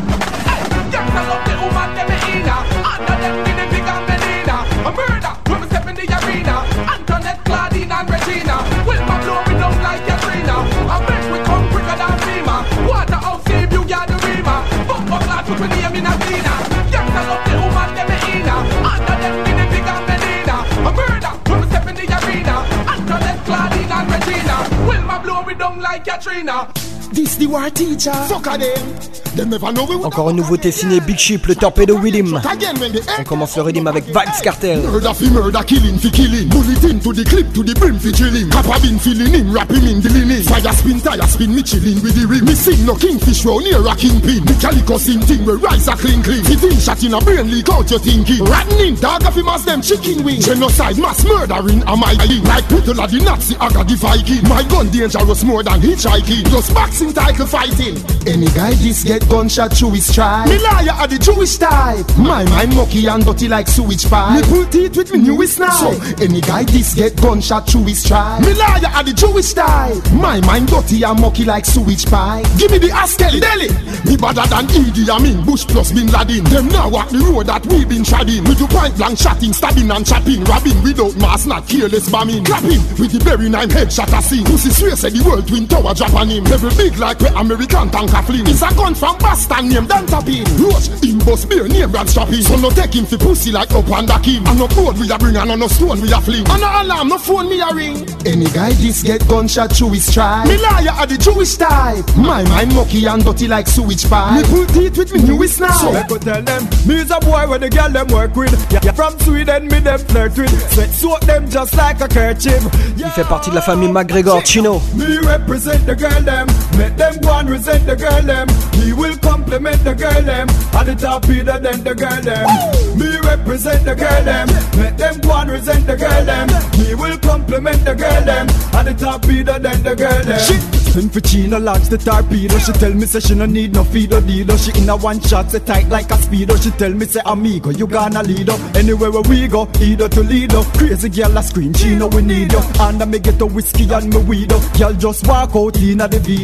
Young, I love the woman, them in under them in the big and Medina. A murder, when we step in the arena. Antoinette, Claudine and Regina. Will my blow me down like Katrina. I bet we come quicker than FEMA. Waterhouse save you, you're the Rima. Bumbo class with me name in Athena. Young, I love the woman, them in under them in the big and Medina. A murder, when we step in the arena. Antoinette, Claudine and Regina. Will my blow me down like Katrina. This the war teacher. Fuck a them. Them never know we. Encore une nouveauté signée Big Ship, le Torpedo Rhythm. On commence le rhythm avec Vybz Kartel. Murder fi murder, killing fi killing. Bullet into the clip to the brim fi drilling. Kappa bin filling him, wrap him in the linen. Fire spin, tire spin, me chilling with the rim. Me sing no kingfish round here a kingpin. The calico sing thing where rise a clean clean. Fit in shot in a brain leak out your thinking. Ratting in dog fi mass them chicken wing. Genocide, mass murdering a my link. Like Puddle of the Nazi, aga the Viking. My gun dangerous more than hitchhiking. Just boxing title fighting. Any guy this get gunshot through his tribe. Me liar are the Jewish type. My mind mucky and dirty like sewage pipe. Me pull teeth with me newest knife. So any guy this get gunshot through his tribe. Me liar are the Jewish type. My mind dirty and mucky like sewage pipe. Give me the Askelly Delhi. Me better than Idi Amin, Bush plus Bin Laden. Them now walk the road that we been treading. We do point blank shotting, stabbing and chopping. Robbing without mask, not careless bombing. Clapping with the berry 9 headshot a scene. Pussy swear say the world twin tower drop on him. Level big like where American tanker fling. It's a gun from Boston name Dan Tapin. Roach in bus beer name brand strapping. So no take him for pussy like up and the king. And no code we a bring and no stone we a fling. And no alarm, no phone me a ring. Any guy this get gunshot through his tribe. Me liar are the Jewish type. My mind mucky and dirty like sewage pipe. Me pull teeth with me newest knife. So I could tell them, me is a boy where the girl them work with. Yeah, from Sweden me them flirt with. Sweat soak them just like a kerchief. Il fait partie de la famille McGregor, Chino. Me represent the girl them. Make them go and resent the girl them. He will compliment the girl them. At the top either than the girl them. Me represent the girl them. Make them go and resent the girl them. He will compliment the girl them. At the top either than the girl them. She send for Chino launch the torpedo. She tell me say she no need no feed or dealer. She in a one shot say tight like a speedo. She tell me say amigo you gonna lead up. Anywhere where we go either to lead up. Crazy girl a scream Chino we need you. And I me get a whiskey and me weed up. Girl just walk out in the video.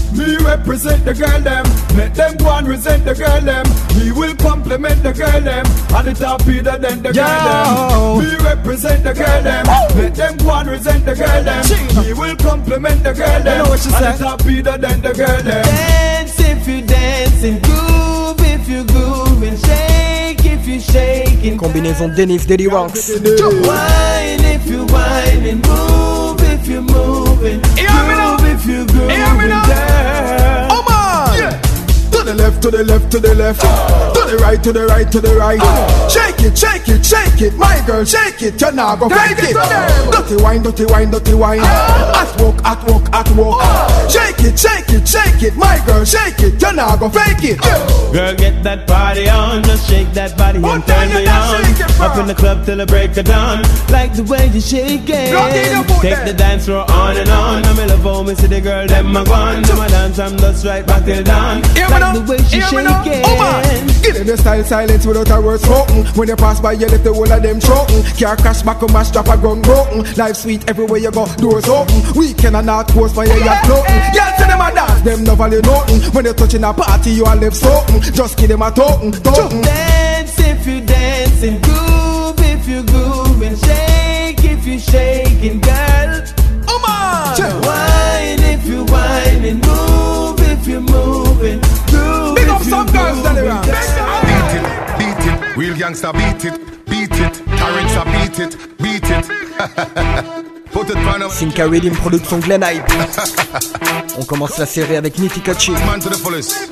Me represent the girl them. Let them go and resent the girl them. We will compliment the girl them. And the top either than the girl them. Me represent the girl them. Let them go and resent the girl them. We will compliment the girl them. And the top either than the girl them. Dance if you dancing, groove if you grooving, shake if you shaking. Combinaison Dennis Daily Ranks. Wine if you whining, move if you moving, groove if you grooving, girl. Oh man! Yeah. To the left, to the left, to the left. To the right, to the right, to the right. Shake it, shake it, shake it. My girl, shake it. You're not gonna fake it. Dirty wine, dirty wine, dirty wine. At work, at work, at work. Shake it, shake it, shake it. My girl, shake it. You're not gonna fake it. Girl, get that party on. Just shake that body and turn me on. Up in the club till the break of dawn. Like the way you shake it. Take the dance floor on and on. I'm in love with me, see the girl, them a gone. To my dance, I'm just right back till dawn. Like the way she shaking. Oh man, give them the style silence without a word spoken. When you pass by, you left the whole of them choking. Car crash back on my strap a gun broken. Life sweet everywhere you go, doors open. Weekend and not coast for your yacht floating. Girls say them a dance, them no value nothing. When you touching a party, you a left soaking. Just give them a token, token. Dance if you dancing, groove if you grooving, shake if you shaking, girl. Oh man, wine if you whining, move if you moving. Big up some girls that around. Beat it, real gangsta beat it, beat it, Tarrants a beat it, beat it. Put it on a Sinka Rhythm, production Glen Hype. On commence la série avec Nitty Kachi. Man to the fullest.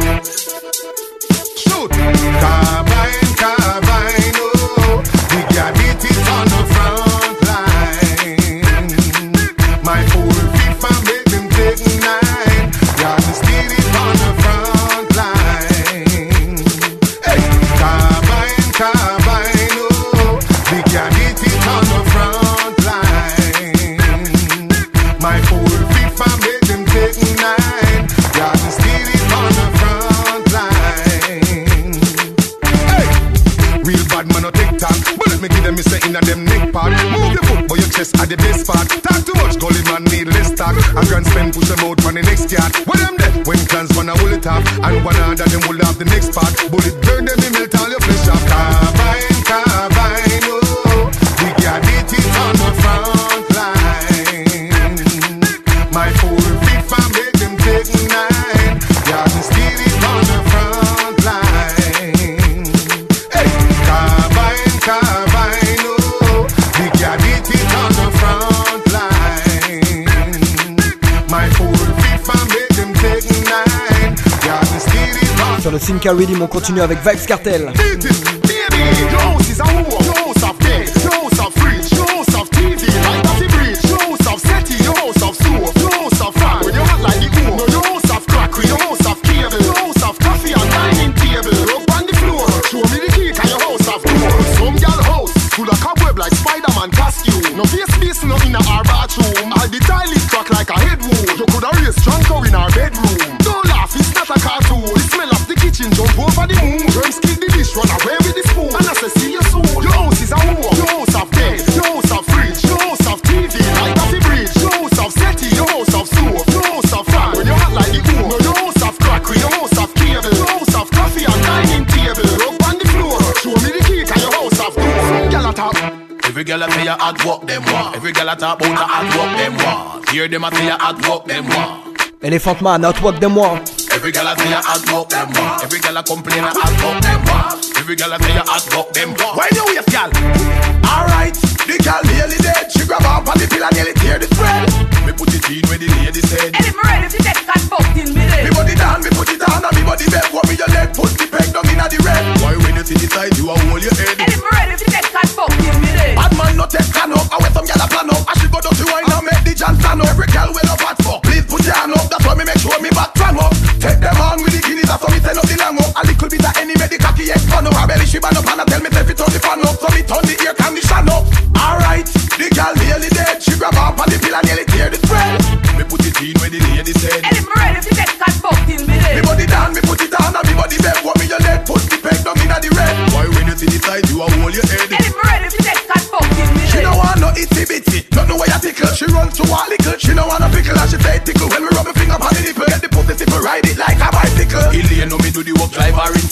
Shoot. Carbine, carbine, oh, we got beat it on the front line. My fool FIFA make them take 9. Got to steal it on the front line. Hey, carbine, carbine, oh, we got beat it on the front line. My fool FIFA make them take 9. Got to steal it on the front line. Hey, real bad man no TikTok, but let me give them a say in a them neck part. Move your foot, but your chest at the best part. Talk too much, gully man need less talk. A grand spend push them out on the next yard. What them there? When clans wanna hold it off, and one under them will have the next part. Bullet burn them in melt all your flesh off. Carbine, carbine, oh, we got it on the front line. My fool FIFA make them take 9. Yeah, to steal it on the front line. Hey, carbine, carbine, oh, we got it on the front line. My fool FIFA make them take 9. Yeah, to steal it on. Sur le Sinka Rhythm, on continue avec Vibes Cartel. Baby, your house is a whore. Your house of bed, your house of fridge, your house of TV, like that the bridge, your house of settee, your house of stove, your house of fan, when you hot like the core, your house of crackery, your house of cable, your house of coffee and dining table, up on the floor, show me the key to your house of door. Some gal house, full of cobweb like Spider-Man costume, no face piece no in our bathroom, all the tile is crack like a head wound, you could have raised Drunko in our bedroom. Don't laugh, it's not a cartoon, the smell of the kitchen jump over the moon, germs kill the dish, run away with the spoon, and I say see you soon. Your house is a whore, your house of bed, your house of fridge, your house of TV, like that the bridge, your house of settee, your house of stove, your house of fan, when you hot like the core, your house of crackery, your house of cable, your house of coffee and dining table, up on the floor, show me the key to your house of door. Some gal a talk. Every girl a say you hot work them want. Every girl a talk about the hot work them want. Hear them a say you hot work them want. Elephant Man, Outwork de moi. Every girl a say you hot work them want. Every girl a complain you hot work them want. Every girl a say you hot work them want. Why you waste, gal? Alright, the gal nearly dead. She grab up on the pill and nearly tear the spread. Me put it in where the lady said. And if me ready to take that fuck till me dead. Me body down, me put it on, and me body bed. What me your leg, put the peg down inna the red. Why when you see the side, you a hold your head. And if me ready to take that fuck till me dead. Bad man no take can up. I wait some gal a plan up. I should go down to wine and make the jam stand up. Every gal will up at fuck. Please put your hand up. That's why me make sure me back strong up. Take them on with the guineas, that's why me send up the lamb up. A little bit of any make the cocky expand up. Her belly she band up and I tell me if it turn the fan up. So me turn the air condition up. Alright, the gal nearly dead. She grab up on the pill and nearly tear the spread. Me put it in where the lady said. And if me ready to take that fuck till me dead. Me body down, me put it on, and me body bed. What me your leg, put the peg down inna the red. Why when you see the side, you a hold your head. And if me ready to take that fuck till me dead. She don't want no itty bitty, don't know where you tickle. She run to a little, she don't want a pickle, and she say tickle. When we rub a finger on the nipple, get the pussy simple.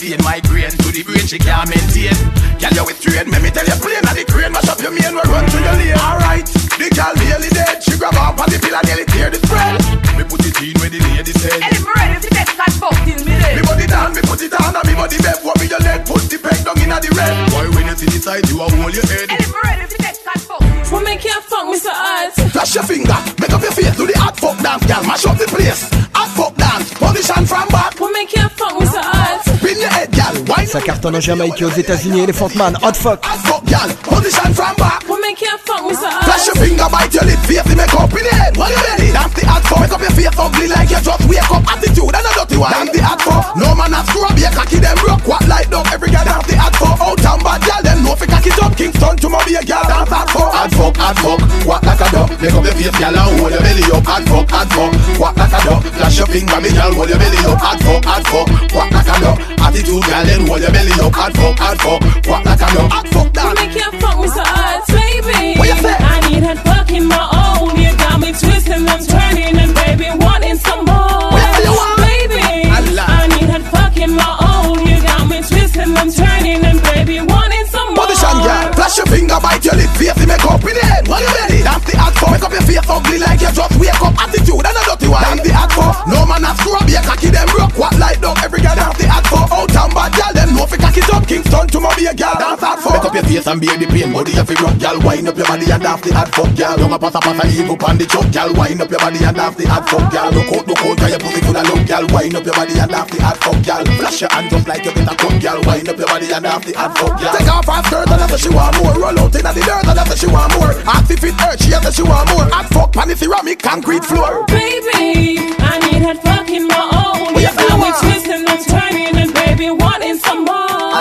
insane. Migraine to the brain, she can't maintain. Girl, you with train, me tell you plain. And the crane mash up your main, we run through your lane. Alright, the girl nearly dead. She grab up on the pillar, nearly tear the spread. Me put it in where the lady said. And if I'm ready to take that fuck till me dead. Me body down, me put it on, and me body bed. What me your leg, put the peg down inna the red. Boy, when you see the side, you a hold your head. And if I'm ready to take that fuck till me dead. What make you fuck me so hard? Flash your finger, make up your face, do the hot fuck dance, girl. Mash up the place, hot fuck dance, position from back. What make you fuck me so hard? Spin your head, girl. Wine. Ça cartonne en Jamaïque et aux États-Unis. Elephant Man, Hot Fuck. Hot fuck, girl. Position from back. What make you fuck me so hard? Flash your finger, bite your lip, face the make up in the head. What you ready? Dance the hot fuck, make up your face ugly like you just wake up. Attitude and a dirty one. Dance the hot fuck. No man a screw up, your cocky them broke. What light up, every girl dance the hot fuck. Out and bad, girl them know fi cocky it up. Kingston to Mobile, girl dance hot fuck. Hot fuck, hot fuck. Walk like a duck, make up your face, girl, and hold your belly up. Hot fuck, hot fuck. Walk like a duck, flash your finger, me girl, hold your belly up. Hot fuck, hot fuck. Walk like a duck. Attitude, girl, then hold your belly up. Hot fuck, walk like a duck. Hot fuck, down. Make you fuck me so hard, baby. What you say? I need that fuck in my own. You got me twisting, I'm turning, and baby wanting some more. What you want? Baby, Allah. I need that fuck in my own. You got me twisting, I'm turning, and baby wanting some more. Position, girl. Flash your finger, bite your lip, face the make up in the head. What you ready? Dance the hot fuck, make up your face ugly like you just wake up. Attitude and a dirty one. Dance the hot fuck. No man a screw up, your cocky them broke. What light up, every girl dance the hot fuck. Out and bad, girl them know fi cocky it up. Kingston to Mobile, girl dance hot fuck. Make up your face and bear the pain, body you fi rock, girl. Wind up your body and dance the hot fuck, girl. Don't a pass a leave up on the choke, girl. Wind up your body and dance the hot fuck, girl. Look out, cause your pussy full of love, girl. Wind up your body and dance the hot fuck, girl. Flash your hand just like you get a cut, girl. Wind up your body and dance the hot fuck, girl. Take off her skirt and after she want more. Roll out inna the dirt and after she want more. Ask if it hurt, she after she want more. Hot fuck pan the ceramic concrete floor. Baby, I need that fuck in my own. You got me twisting, I'm turning, and baby wanting some more.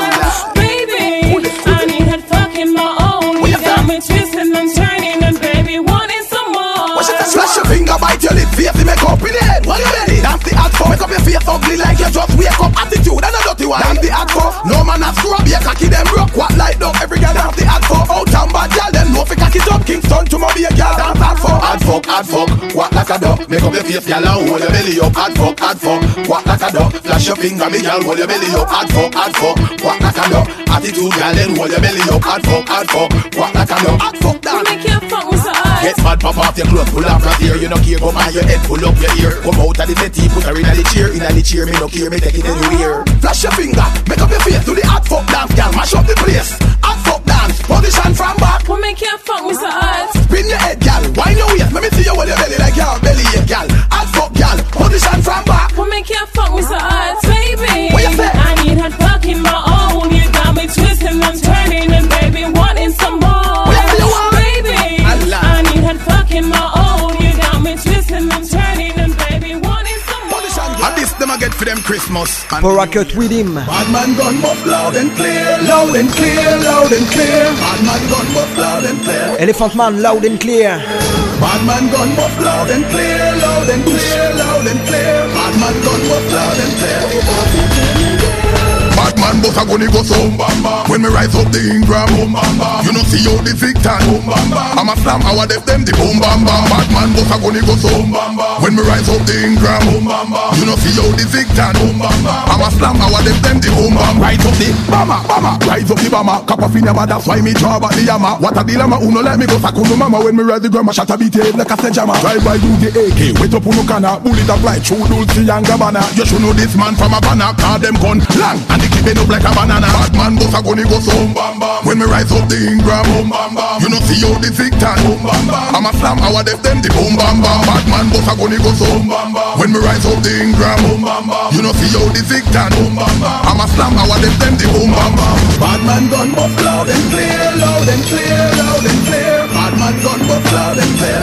Baby, I need that fuck in my own. You got me twisting, I'm turning, and baby wanting some more. Flash your finger, bite your lip, face the make up in the head. What you ready? Dance the hot fuck, make up your face ugly like you just wake up. Attitude and a dirty one. Dance the hot fuck. No man a screw up, your cocky them broke. What light up, every girl dance the hot fuck. Out and bad, girl them know fi cocky it up. Kingston to Mobile, girl dance hot fuck. Hot fuck, walk like a duck. Make up your face, girl, and hold your belly up. Hot fuck, walk like a duck. Flash your finger, me girl, hold your belly up. Hot fuck, walk like a duck. Attitude, girl, then hold your belly up. Hot fuck, walk like a duck. Hot fuck down. Make you fuck me so hard. Get mad, pop off your clothes, pull off your ear. You no care, come on your head, pull up your ear. Come out of the settee, put her in the chair. In the chair, me no care, me take it anywhere. Flash your finger, make up your face, do the hot fuck dance, girl. Mash up the place, hot fuck dance. Position from back. What make you fuck me so hard? Spin your head, girl. Wind your waist, let me see you with your belly like your belly ache, girl. Hot fuck, girl. Position from back. What make you fuck me so hard, baby? What you say? I need that fuck in my own. You got me twisting, I'm turning, and baby wanting some more. What you want? Baby, Allah. I need that fuck in my own. You got me twisting, I'm turning, and baby wanting some more. And this them I get for them Christmas. Poracut with him. Bad man gun buff loud and clear, loud and clear, loud and clear. Bad man gun buff loud and clear. Elephant Man, loud and clear. Bad man gun buff loud and clear, loud and clear, loud and clear. Bad man gun buff loud and clear. Bad man boss a gonna go so when me rise up the Ingram. You know see how the Victor. I'm a slam our death them the boom bam bam. Bad man boss a gonna go so when me rise up the Ingram. You know see how the Victor. I'm a slam our death them the boom bam. Rise up the bama, rise up the bama. Cap off in your mother, that's why me draw back the yama. What a dilemma, uno let me go sakuno mama. When me rise the grandma shot a beat head like a sledgehammer. Drive by do the AK, wait up uno canna. Bullet apply, true Dulce and Gabbana. You should know this man from a banner. Call them gun long and the clip up like a banana. Bad man boss a gonna go so when me rise up the Ingram. You know see how the Victor. I'm a slam our death them the boom bam bam. Bad man boss a gonna go so when me rise up the Ingram. You know see how the Victor. I'm a slam our death them the boom bam bam. Bad man gun buff loud and clear, loud and clear, loud and clear. Bad man gun buff loud and clear.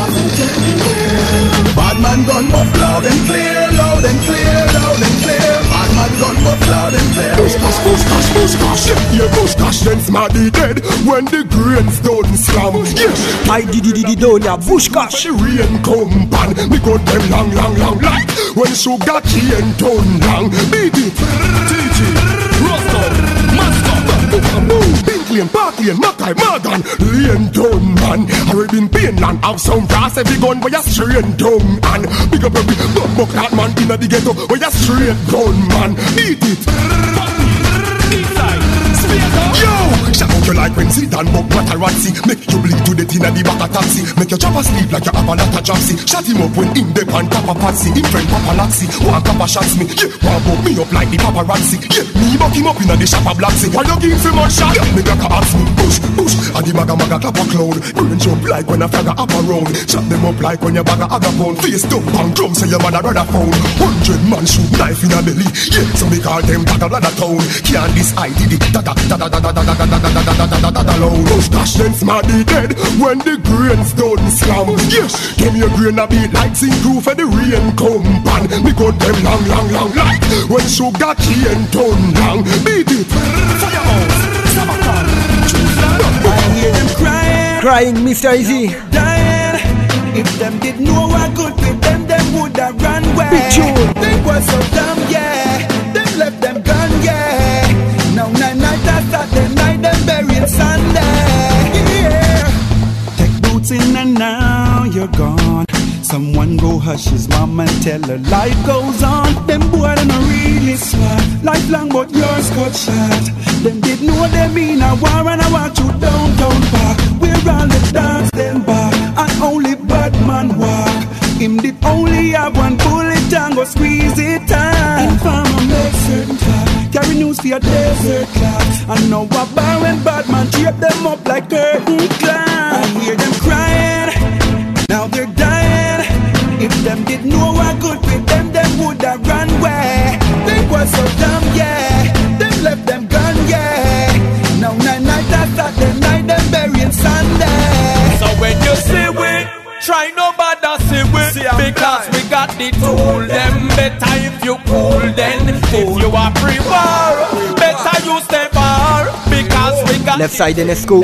Bad man gun buff loud and clear, loud and clear, loud and clear. Bad man gun buff loud and clear. Bush cash, yeah, bush cash, then smarty dead when the grains don't slam. Yeah, I did on ya bush cash. The rain come pan, me got them long like when sugar cane turn long. Beat it, TG, Roscoe, Master, boom, Parkland, Mackay, Morgan, Lane Town, man. Arabian Painland, have some brass every gun where you straight down, and big up every buck that man in the ghetto where you straight down, man. Beat it. Yo, shout out you like when sit and buck Matarazzi. Make you bleed to the tin of the back of taxi. Make your chopper sleep like you have a lot of jobsy. Shut him up when him dip and tap a patsy. Him friend paparazzi, one kappa shots me. Yeah, one buck me up like the paparazzi. Yeah, me buck him up in the shop of blacksy. Why you give him a shot? Yeah, me like a ask me. Push, and the maga clap a clown. Brain jump like when a fagger up around. Chop them up like when your bagger aga pound. Face dump and drum say your man a rather found. 100 man shoot knife in a belly. Yeah, so me call them tagger ladder town. Can't this ID loud. Gosh, then smarty dead when the grains done slam. Yes, give me a grain a beat like zinc roof for the rain come pan. Me got them long like when sugar cane turn long. Beat it, firehouse, Sabaton. I hear them crying, Mr. Easy. Dying. If them did know what good with them would have run away. They was so dumb, yeah. Them left them gun, yeah. Now night Saturday night them burying Sunday. Yeah. Take boots in and now you're gone. Someone go hush his mom and tell her life goes on. Them boy are not really smart. Lifelong but yours got shot. Them did know them in a war and I want you downtown park. Where all the dance them back and only bad man walk. Him did only have one bullet and go squeeze it tight. Informer make certain talk. Carry news for your desert class. And now a bar and bad man drape them up like curtain clown. I hear them crying, now they're dying. If them did know what good with them would have run away. They was so dumb, yeah. Them left them gun, yeah. Now night Saturday night them burying Sunday. So when you see we try nobody see we, because we got the tool. Them better if you cool then. If you are pre-war, better you stay far. Because we got Left side Enesco,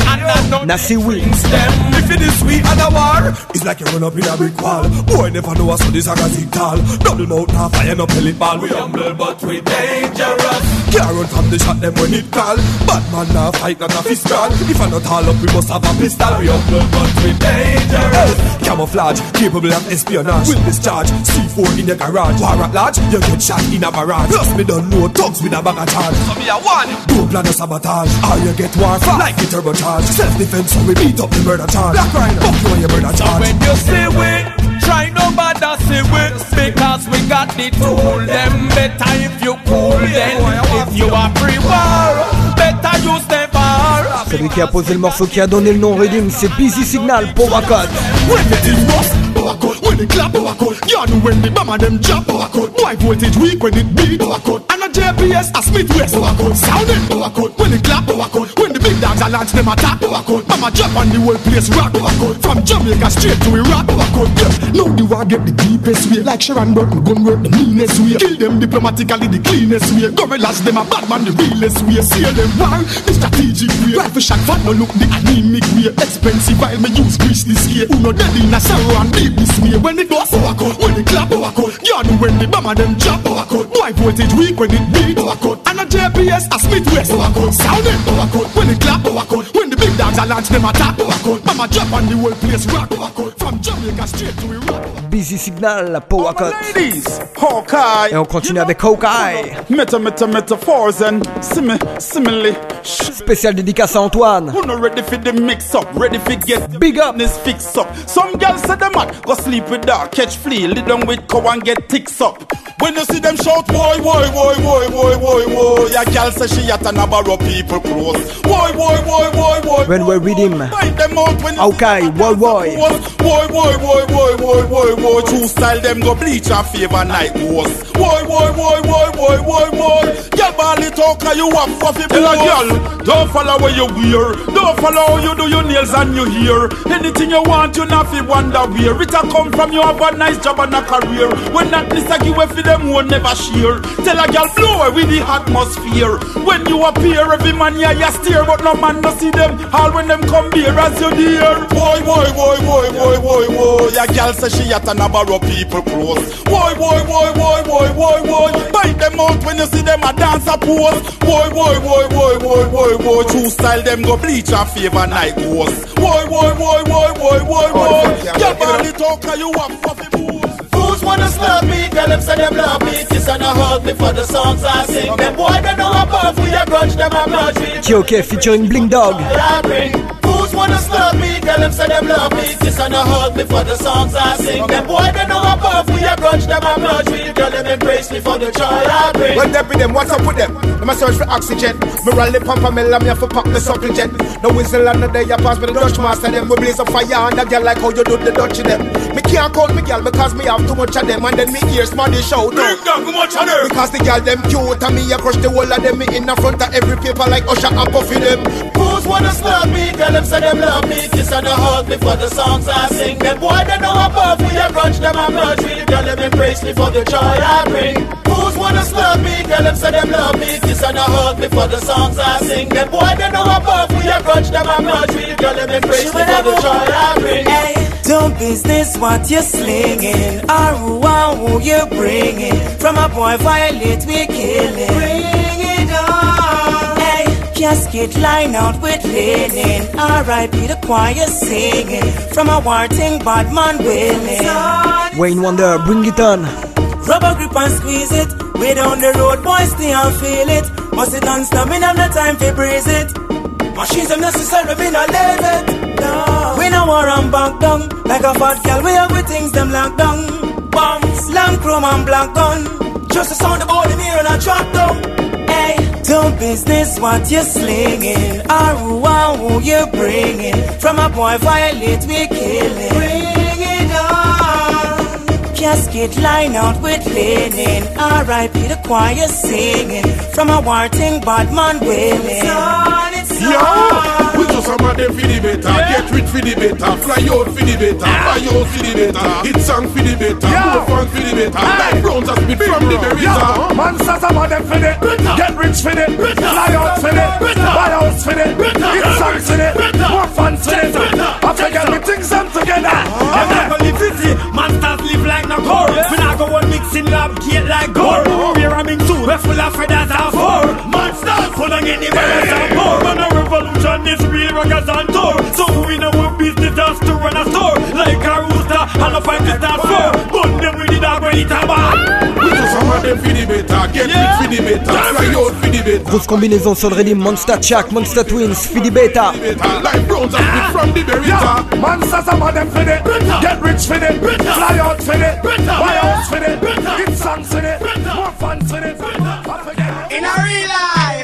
Nasi Wings. If it is sweet and a war, it's like you run up in a brick wall. Boy never know us so this a gazette tall. Double mouth now fire no pellet ball. We humble but we dangerous. Can't run from the shot them when it call. Bad man now fight not a fiscal. If I not all up we must have a pistol. We humble but we dangerous. Camouflage, capable of espionage. Will discharge, C4 in the garage. War at large, you get shot in a barrage. Plus me don't know thugs with a bag of charge. So me a one, don't plan a sabotage. Or you get war fast like a turbocharge. Self-defense so we beat up the murder charge. Black Rhino, fuck you on your murder charge. When you see we, try nobody see we, because we got the tool. Them better if you cool then. If you are pre-war, better you stay far. Celui qui a posé le morceau qui a donné le nom Redeem, c'est Busy Signal, Power Cut. When the team bust, power cut. When the clap, power cut. You know when the bomber them jump, power cut. Why voltage weak when it beat, power cut. And a JPS, a Smith West, power cut. Sound it, power cut. When the clap, power cut. When the big dogs are launch them attack, power cut. Mama jump on the whole place rock, power cut. From Jamaica straight to Iraq, power cut. Yeah. Now the war get the deepest way, like Sharon Burton gun work the meanest way. Kill them diplomatically the cleanest way. Gorillas them a bad man the realest way. Seal them war the strategic way. Rifle shot fat no look the anemic way. Expensive while me use grease this year. Uno dead in a sorrow and deep this way. When it goes power cut, when it clap power cut. You know when the bomber them jump power cut. Why voltage weak when it beat power cut. And a JPS a Smith West power cut. Sound it power cut. When it clap power cut. When the big dogs are launch them attack power cut. Mama jump on the whole place rock power cut. From Jamaica straight to Iraq. Busy Signal, Power Cut. Ladies, Hawkeye. Et on continue avec Hawkeye. Metaphors and simile. Spécial dédicace à Antoine. Who not ready for the mix up? Ready for get big up this fix up. Some girls say them hot, go sleep with dog, catch flea, lay down with cow and get ticks up. When you see them shout, boy, boy, boy, boy, boy, boy, boy. Your girl say she at and borrow people clothes. Boy, boy, boy, boy, boy. When we're with him, Hawkeye, boy, boy. Boy, boy, boy, boy, boy, boy, boy. True style them go bleach and favor night wars. Boy, boy, boy, boy, boy, boy, boy. Girl, ball it out, cause you have fluffy boy. Girl, don't follow what you wear. Don't follow how you do your nails and your hair. Anything you want, you not fi wonder where. It a come from you have a nice job and a career. When that list I give you for them won't never share. Tell a girl blow with the atmosphere. When you appear, every man yeah you steer, but no man no see them. All when them come here as you dear. Boy, boy, boy, boy, boy, boy, boy. Your girl say she at a number of people close. Boy, boy, boy, boy, boy, boy, boy. Bite them out when you see them a dance a pose. Boy, boy, boy, boy, boy, boy, boy. True style them go bleach and favor night ghost. Boy, boy, boy, boy, boy, boy, boy. Your body talk you have puffy booze. Fools wanna slap me, tell them say them love me. Kiss and a hug me for the songs I sing. Them boy they know above we a grudge them a grudge me. Tioke featuring Bling Dog. Fools wanna slap me, tell them say them love me. Kiss and a hug me for the songs I sing. Them boy they know above we a grudge them a grudge me. Girl them embrace me for the joy I bring. Well there be them, what's up with them? Them a search for oxygen. Me rally pump a mill and me have to pop the suckle jet. No whistle and no day you pass me the Dutch master. Them we blaze up fire and a girl like how you do the Dutch in them. Me can't call me girl because me have too much of them. And then me ears money shout out. Too much of them. Because the girl them cute and me a crush the whole of them. Me in the front of every paper like Usher and Puffy them. Fools wanna slap me, tell them say them love me. Kiss and a hug me for the songs I sing. Them boy they know above we a grudge them a grudge me. Girl them embrace me for the joy I bring. Fools wanna slap me, tell them say them love me. Kiss and a hug me for the songs I sing. Them boy they know above we a grudge them a grudge me. Girl them embrace me for the joy I bring. Hey, don't business what you're slinging, or who you bringing. From a boy violate we killing. Bring it on. Hey, casket line out with linen. R.I.P. the choir singing. From a war thing bad man willing. Wayne Wonder, bring it on. Rubber grip and squeeze it. Way down the road, boys stay and feel it. Must it non-stop, me have no time to breeze it. Machines are necessary, me not leave it. No. We no war and back down. Like a fat girl, we have with things them locked down. Bombs, long chrome and black gun. Just the sound about the mirror and a drop down. Hey, don't business what you're slinging, or who you bringing. From a boy violate we killing. Bring it on. Casket line out with linen. R.I.P. the choir singing. From a war thing bad man willing. Yo, we just some of them for the better. Get rid for the better. Fly out for the better. Fly out for the better. Hit song for the better. Move fun for the better. Like Browns a spit from the berita. Monsters some of them for it. Get rich for it. Fly out for it. Buy house for it. Hit songs for it. More fun for it. I forget we things them together. I'm not gonna live city. Monsters live like no core. We not go one mixing lab gate like gore. We're ramming too. We're full of feathers and four. Monsters full of any feathers and four. Revolution is real rockers on tour. So we know what business has to run a store. Like a rooster and a fight to start for. Burn them with the dog when it's a bar. We just some of them for the better. Get rid for the better. Fly out for the better. Grosse combinaison sur le rythme. Monster Chuck, Monster Twins, Fidi Beta. Like Browns a spit from the berita. Monsters some of them for it. Get rich for it. Fly out for it. Buy house for it. Hit songs for it. More fun for it. In a real life.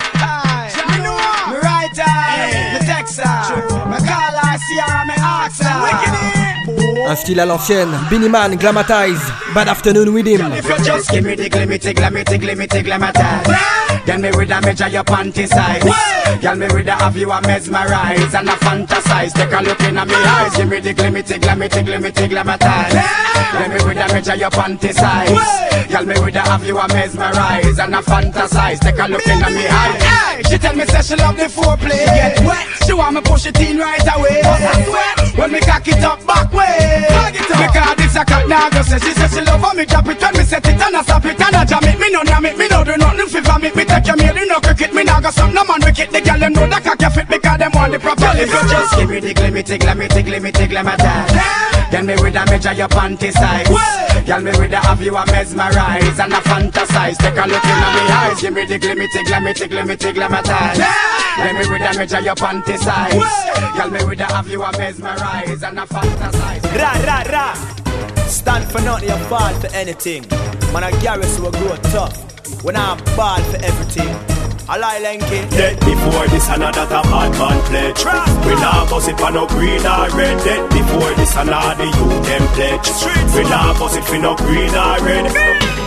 Un style à l'ancienne, Beenie Man, Glamatize, Bad Afternoon with him. If you just give me the glimity, glamatize, then me with a measure your panty size. Girl, me with a have you a mesmerize and a fantasize. Take a look in at me eyes. Give me the glimity, glamatize. Then me with a measure your panty size. Girl, me with a have you a mesmerize and a fantasize. Take a look in at me eyes. Hey, she tell me say she love the foreplay. Get wet, she want me push it in right away. But I swear, when me cock it up back way. Because this a cat now go say she say she love me drop it when me set it and I stop it and I jam it. Me no jam it, me no do nothing fi vomit. Me take your meal, you no cricket. Me now go some no man wicked. The girl them know that cock you fit because them want the proper. If you just give me the glimity, glamatize. Then me with a measure your panty size. Girl, me with a have you a mesmerize and a fantasize. Take a look in my eyes. Give me the glimity, glamatize. Then me with a measure your panty size. Girl, me with a have you a mesmerize and a fantasize. Ra. Stand for nothing, you fall for anything. Man, I Garris will grow tough. When I ball for everything. I lie Lenky. Dead before this another a bad man pledge. We not bust it for no green or red. Dead before this another you them pledge. We not bust it for no green or red.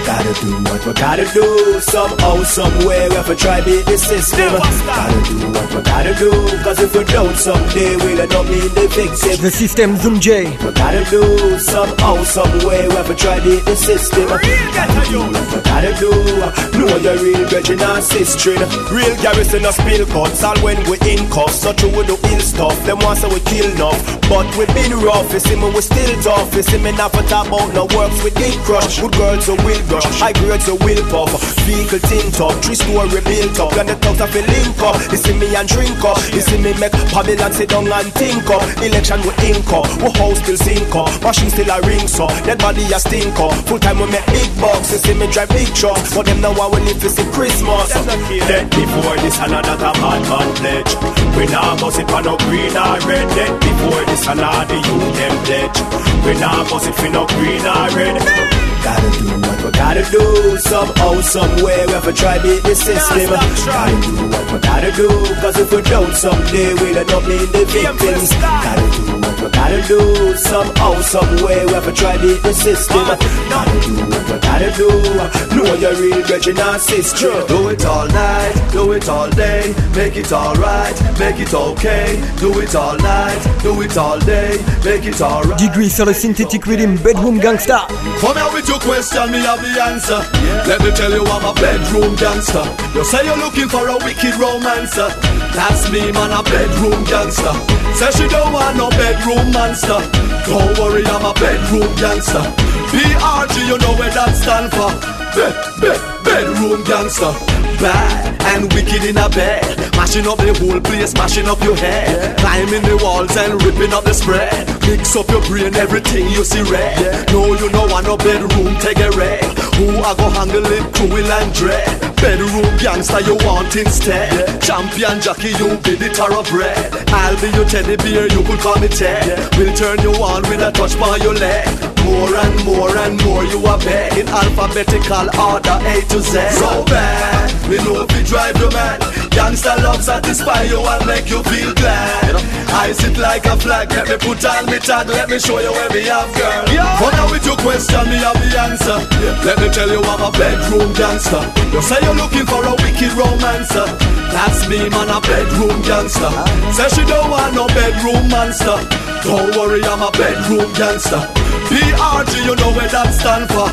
Gotta do what we gotta do. Somehow, somewhere, we have to try beat the system. Gotta do what we gotta do. Cause if we don't someday, we'll end up being the victim. The system Zoom J. We gotta do somehow, somewhere, we have to try beat the system. Gotta do what we gotta do. Know your real virgin and sister. Real garrison of spill cuts. All when we in cuffs. So true we do ill stuff. Them want say we kill enough. But we been rough. You see me, we still tough. You see me not for talk about no works we did crush. Good girls so will brush. High grades so will puff. Vehicle tint up. 3-story built up. And the thugs have a link up. You see me and drink up. You see me make Babylon sit down and think up. Election we ink up. We house still sink up. Machine still a ring so. Dead body a stink up. Full time we make big bucks. You see me drive big trucks. But them now we live to see Christmas. Dead before this another bad man pledge. We now bust it for no green or red. Dead before this another youth them pledge. We now bust it for no green or red. Gotta do what we gotta do. Somehow, somewhere, we have to try beat the system. Gotta do what we gotta do. Cause if we don't someday, we'll end up being the victims. Gotta do what we gotta do. Somehow, somewhere, we have to try beat the system. Gotta do what we gotta do. Know your real virgin and sister. Do it all night, do it all day. Make it alright, make it okay. Do it all night, do it all day. Make it alright. Degree sur le synthetic rhythm Bedroom Gangsta. Come here with your question, me have the answer. Let me tell you I'm a bedroom gangster. You say you're looking for a wicked romancer. That's me, man, a bedroom gangster. Say she don't want no bedroom monster. Don't worry, I'm a bedroom gangster. BRG, you know where that stand for. Bedroom gangster. Bad and wicked in a bed. Mashing up the whole place, mashing up your head. Climbing the walls and ripping up the spread. Mix up your brain, everything you see red. No, you don't want no bedroom, take a red. Who I go handle it, cruel and dread. Bedroom gangster you want instead. Champion jockey, you be the thoroughbred. I'll be your teddy bear, you could call me Ted. We'll turn you on with a touch by your leg. More and more and more you are bad. In alphabetical order A to Z. So bad, we know if we drive you mad. Gangsta love satisfy you and make you feel glad. I sit like a flag, let me put on me tag. Let me show you where we have girl. Come on with your question, me have the answer. Let me tell you I'm a bedroom gangster. You say you're looking for a wicked romancer. That's me, man, a bedroom gangster. Say she don't want no bedroom monster. Don't worry, I'm a bedroom gangster. PRG, you know where that stand for.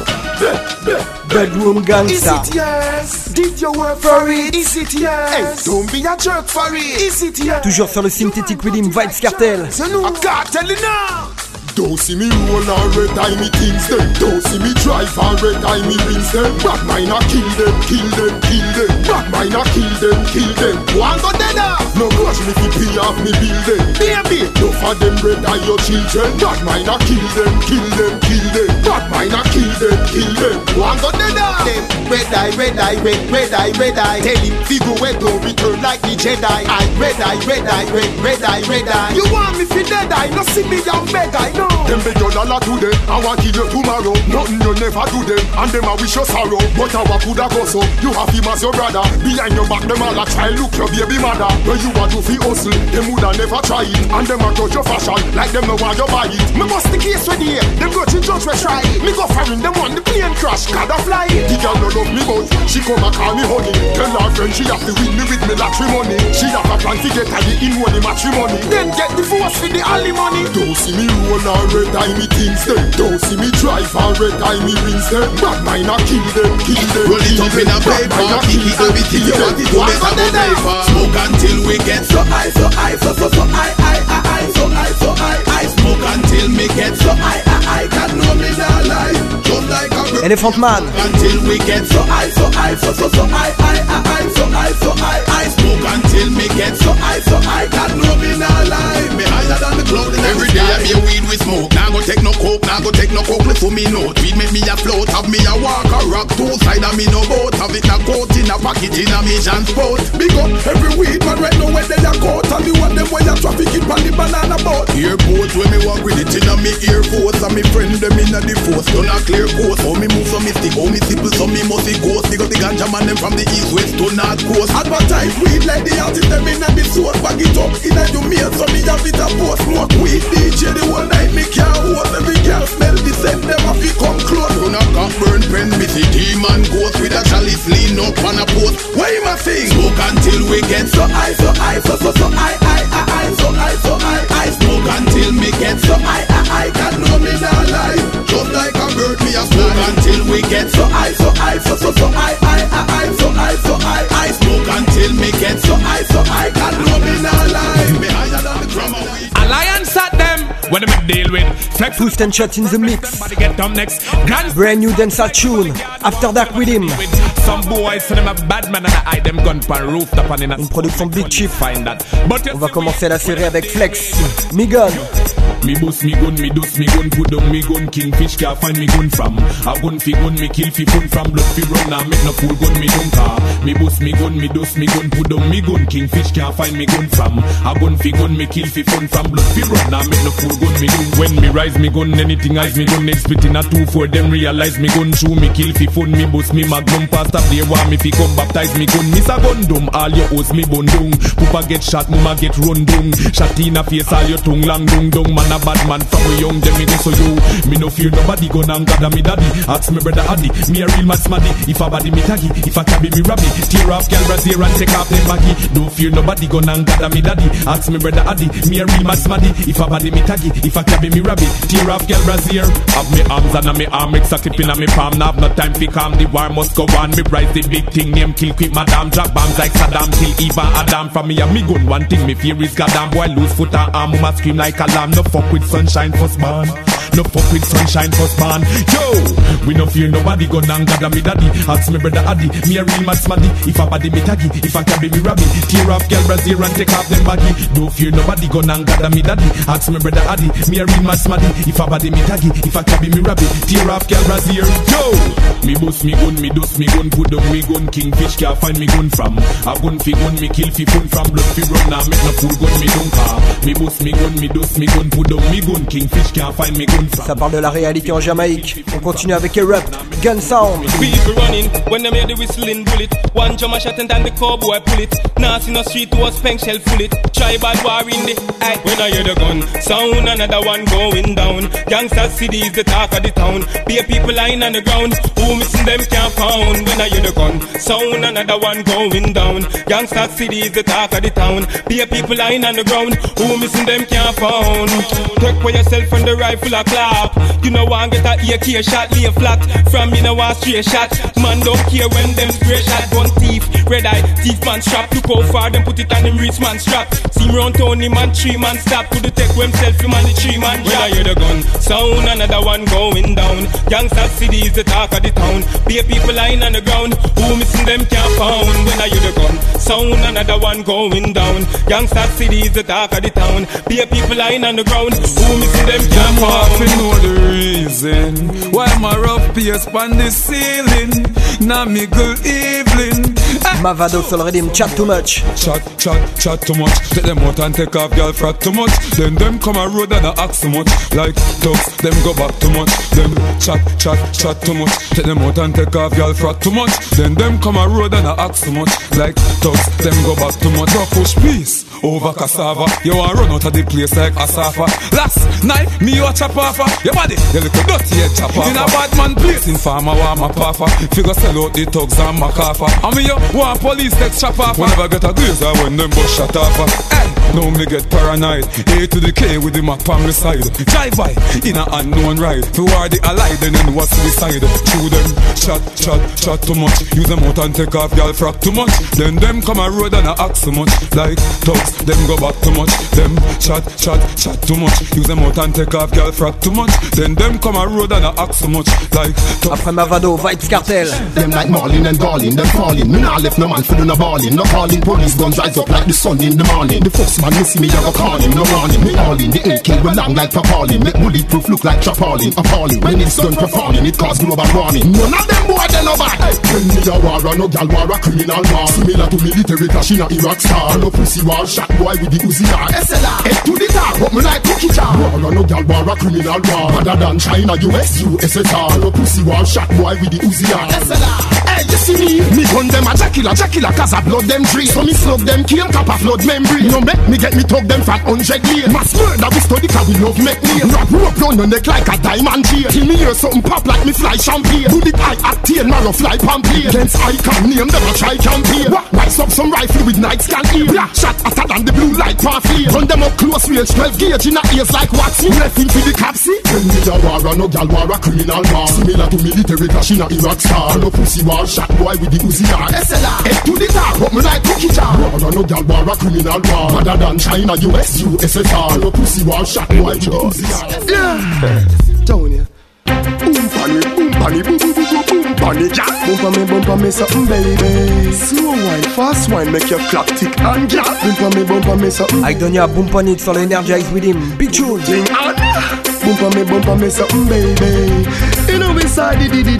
Bedroom gangster. Is it yes? Did you work for it? Is it yes? Hey, don't be a jerk for it. Is it yes? Toujours sur le synthetic rhythm Vibes Cartel. I can't tell you now. Don't see me roll and red eye me things them. Don't see me drive and red eye me rings them. Bad mind a kill them, kill them, kill them. Bad mind a kill them, kill them. One go dead up. No grudge me fi pay off me bill them. Baby, no for them red eye your children. Bad mind a kill them, kill them, kill them. Bad mind a kill them, kill them. One go dead up. Them red eye, red eye, red eye, red eye. Tell him figure where don't return like the Jedi. I red eye, red eye, red eye, red eye. You want me fi dead eye? No see me young beg I know. Them beg your dollar today, I want kill you tomorrow. Nothing you never do them, and them a wish you sorrow. But our coulda go so, you have him as your brother. Behind your back, them all a try look your baby mother. When you a do fi hustle, them woulda never try it. And them a judge your fashion, like them no want you buy it. Me bust the case with the them go to judge we try it. Me go foreign, them want the plane crash, gotta fly it. The girl no love me but she come and call me honey. Tell her friend she have to win me with me lottery money. She have a plan to get her the in-money matrimony. Then get divorced with the alimony. Don't see me roll and red eye me things them. Don't see me drive and red eye me rings them. Bad mind a kill them, kill them. Roll it up in a paper, kick it everything you want it to better go paper. Smoke until we get so high, so high, so high, so high, so high. I smoke until me get so high, God know me not lie. Just like a bird. Elephant Man. Until we get so high, so high, so high, so high, so high. I smoke until me get so high, God know me not lie. Me higher than the cloud. Every day I be a weed with smoke. Now go take no coke, now go take no coke. Listen me note. Weed make me a float, have me a walk a rock. Two side of me no boat, have it a coat in a package in a me transport. Big up every weed man right now where they a coat. And me want them where you traffic it on the banana boat. Airport when me walk with it in a me Air Force. And me friend them in a the force. Done a clear course. How me move so me stick, how me simple so me must be ghost. Dig up the ganja man them from the east, west to north coast. Advertise weed like the artist them in a the source. Bag it up in a you meal so me have it a post. Smoke weed DJ the whole night me can't host. Every girl smell the scent them a fi come close. Run a cock burn pen me city up on a post. Why my thing? Smoke until we get so high, so high, so high, so high, so high. Smoke until me get so high, God know me not lie. Just like a bird, me a smoke until we get so high, so high, so high, so high, so high. Smoke until me get so high, God know me not lie. Me higher than the drum of weed. Alliance at them, when them deal with flex. Twist and Shot in the mix. Get them next. Brand new dancehall tune. After Dark with him. Some boys say them a bad man and I hide them gun pan rooftop and in a une production Big Chief. Find that. On va commencer la série avec Flex. Me gun. Me boost me gun, me dust me gun, put down me gun. Kingfish can't find me gun from. A gun fi gun, me kill fi fun from. Blood fi run, now make no fool gun me don't car. Me boost me gun, me dust me gun, put down me gun. Kingfish can't find me gun from. A gun fi gun, me kill fi fun from. Blood fi run, now make no fool gun me don't. When me rise me gun, anything eyes me gun. Next split in a 2-4, them realize me gun. Show me kill fi fun, me boost me magnum. Past up there, want me fi come baptize me gun. Miss a gun dumb, all your hoes me bun dung. Papa get shot, mama get run dung. Shot in a face, all your tongue long dung dung. Man a bad man from a young them me this so you. Me no fear nobody gun and God me daddy. Ask me brother Addy, me a real man smaddy. If a body me taggy, if a cabby me rabby. Tear off girl brazier and take off them baggy. Don't fear nobody gun and God me daddy. Ask me brother Addy, me a real man smaddy. If a body me taggy, if a cabby me rabby. Tear off girl brazier. Have me arms and me arm, mix a clip in me palm. Now have no time fi calm, the war must go on. Me rise the big thing, name kill quick madam. Drop bombs like Saddam till Eva Adam. From me a me gun, one thing me fear is goddamn. Boy lose foot and arm, must scream like a lamb. No fuck with sunshine first man. No fuck with sunshine first man. Yo, we no fear nobody gun and God me daddy. Ask me brother Addy, me a real mad smaddy. If a body me taggy, if a cabby me rabby. Tear off girl brazier and take off them baggy. Don't fear nobody gun and God me daddy. Ask me brother Addy, me a real mad smaddy. If a body me taggy, if a cabby me rabby. Tear off girl brazier. Yo, me boost me gun, me dust me gun, put down me gun. Kingfish can't find me gun from. A gun fi gun, me kill fi fun from. Blood fi run, now make no fool gun me don't car. Me boost me gun, me dust me gun, put down me gun. Kingfish can't find me gun. Ça parle de la réalité en Jamaïque. On continue avec Europe, Gun Sound. People running when they hear the whistling bullet. One drum a shot and then the cowboy pull it. Nas in the street was spank shell full it. Tribal war in the eye. When I hear the gun sound, another one going down. Gangsta city is the talk of the town. Be people lying on the ground. Who missing them can't found. When I hear the gun sound, another one going down. Gangsta city is the talk of the town. Be people lying on the ground. Who missing them can't found. Take for yourself from the rifle a clap. You know one get a AK shot, lay flat. From me no one straight shot. Man don't care when them spray shot. Gun thief, red eye, thief man strap. Look how far them put it on them rich man strap. See me round town, him and 3 man stop. Could the take himself, him and the 3 man drop. When I hear the gun sound, another one going down. Gangsta city is the talk of the town. Be people lying on the ground. Who missing them can't found. When I hear the gun sound, another one going down. Gangsta city is the talk of the town. Be people lying on the ground. Who missing them can't found. Reason why my rough pace on the ceiling. Now me good evening. Mavado Soul Rhythm, chat too much. Chat too much. Take them out and take off, girl, frat too much. Then them come a road and I ask too much. Like thugs, them go back too much. Them chat too much. Take them out and take off, girl, frat too much. Then them come a road and I ask too much. Like thugs, them go back too much. Rock push peace over cassava. You want run out of the place like Asafa. Last night, me you a chop off. Your body, you look dirty head chop off. In a bad man place, in farmer want my puffer. Figure sell out the thugs and my caffer. And me you want police take chop off. Whenever get a glazer when them bust shut off. Hey, now me get paranoid. A to the K with the map on the side. Drive by, in a unknown ride. To war the allied, then what's beside. Through them, chat too much. Use them out and take off, y'all frack too much. Then them come a road and I ask too much. Like thugs, them go back too much. Them chat too much. Use them out and take off, y'all frack too much. Then them come a road and I ask too much. Like après Mavado, Vibes Cartel. Them like Marlin and Darling, them falling. Me nah left no man for do no balling. No calling, police guns rise up like the sun in the morning. The first man me see me, I go call him, no warning. Me all in, the AK will long like Papalin. Make bulletproof look like Chapalin, appalling. When it's done performing, it cause global warming. None of them more than nobody. When me a war, no gal war, a criminal war. Similar to military clash in a Iraq star. No pussy war, shot boy with the Uzi R. SLR, head to the top, but me like cookie jar. War, no gal war, a criminal war. Other than China, US, USSR. No pussy war, shot boy with the Uzi R. SLR, hey, you see me. Me gun them a Jackilla, cause I blood them dream. So me slug them, kill cap a flood memory. No make me get me talk them fat 100 years. Mass murder we study cause we love make me. Wrap rope round your neck like a diamond chain. Till me hear something pop like me fly champagne. Do the eye at tail, marrow fly pampain. Against icon name them a try campaign. Rise up some rifle with night scan ear. Black shot hotter than the blue light parfait. Run them up close range, 12 gauge in a ears like wax. Me left him for the cap see. When me a war, no gal war a criminal war. Similar to military clash in a Iraq star. No pussy war, shot boy with the Uzi R. SLR, head to the top, but me like cookie jar. War, no gal war a criminal war. Other than China, US, USSR. No pussy war, shot boy with the Uzi R. Yeah, down here. Boom panny, boom panny, boom boom boom boom boom panny, ja. Bump on me something, baby. Slow wine, fast wine, make your clock tick and ja. Bump on me something. Aidonia, Bump on it sur le Energize with him. Big tune. Ding on. Bump on me something, baby. You know we side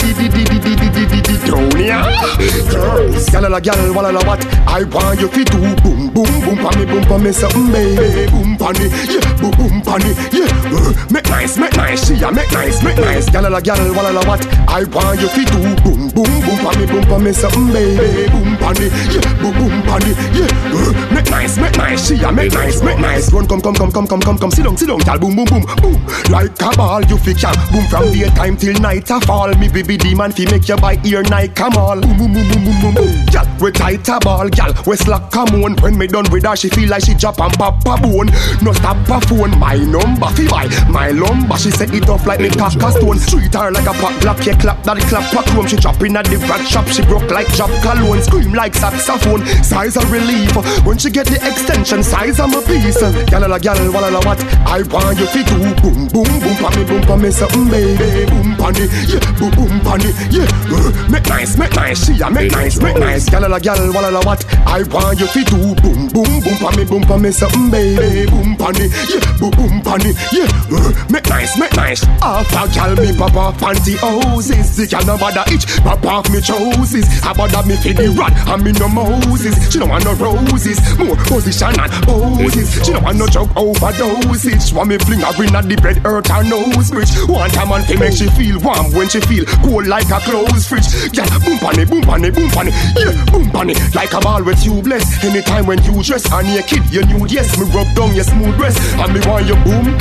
down here. Girls, gal, walla what? I want you to do boom bump on me something, baby. Boom panny, yeah, boom panny, yeah. Make nice, she a make nice. Gal, walla what? I want you to do boom on me something, baby. Boom panny, yeah, boom panny, yeah. Make nice, she a make nice. Run, come, sit down, gal, boom. Like a ball, you fi can boom from daytime till night a fall. Me baby demon fi make you buy ear night come all. Boom. Gal, we tight a ball, gal, we slack come on. When me done with her, she feel like she drop and pop a bone. No stop her phone, my number fi buy my lumber. She set it off like me cock a stone. Treat her like a pot block, yeah, clap that clap pack room. She drop in at the rat shop, she broke like drop cologne. Scream like saxophone, size of relief. When she get the extension, size of my piece. Gal, walla what? I want you fi do boom on me something, baby. Boom panny, yeah, boom panny, yeah. Make nice, she a make nice. Gal, walla what? I want you fi do boom on me something, baby. Boom panny, yeah, boom panny, yeah. Make nice. After gal me pop off pantyhoses, the gal no bother itch, pop off me trousers. I bother me fi the rod, and me no Moses. She don't want no roses, more position and poses. She don't want no drug overdosage. Want me fling her in at the bed, hurt her nose bridge. One time and make she feel warm when she feel cold like a closed fridge. Yeah, boom panny, yeah, boom panny. Like a ball with you bless. Anytime when you dress and naked, you nude, yes. Me rub down your smooth breast, and me want you boom.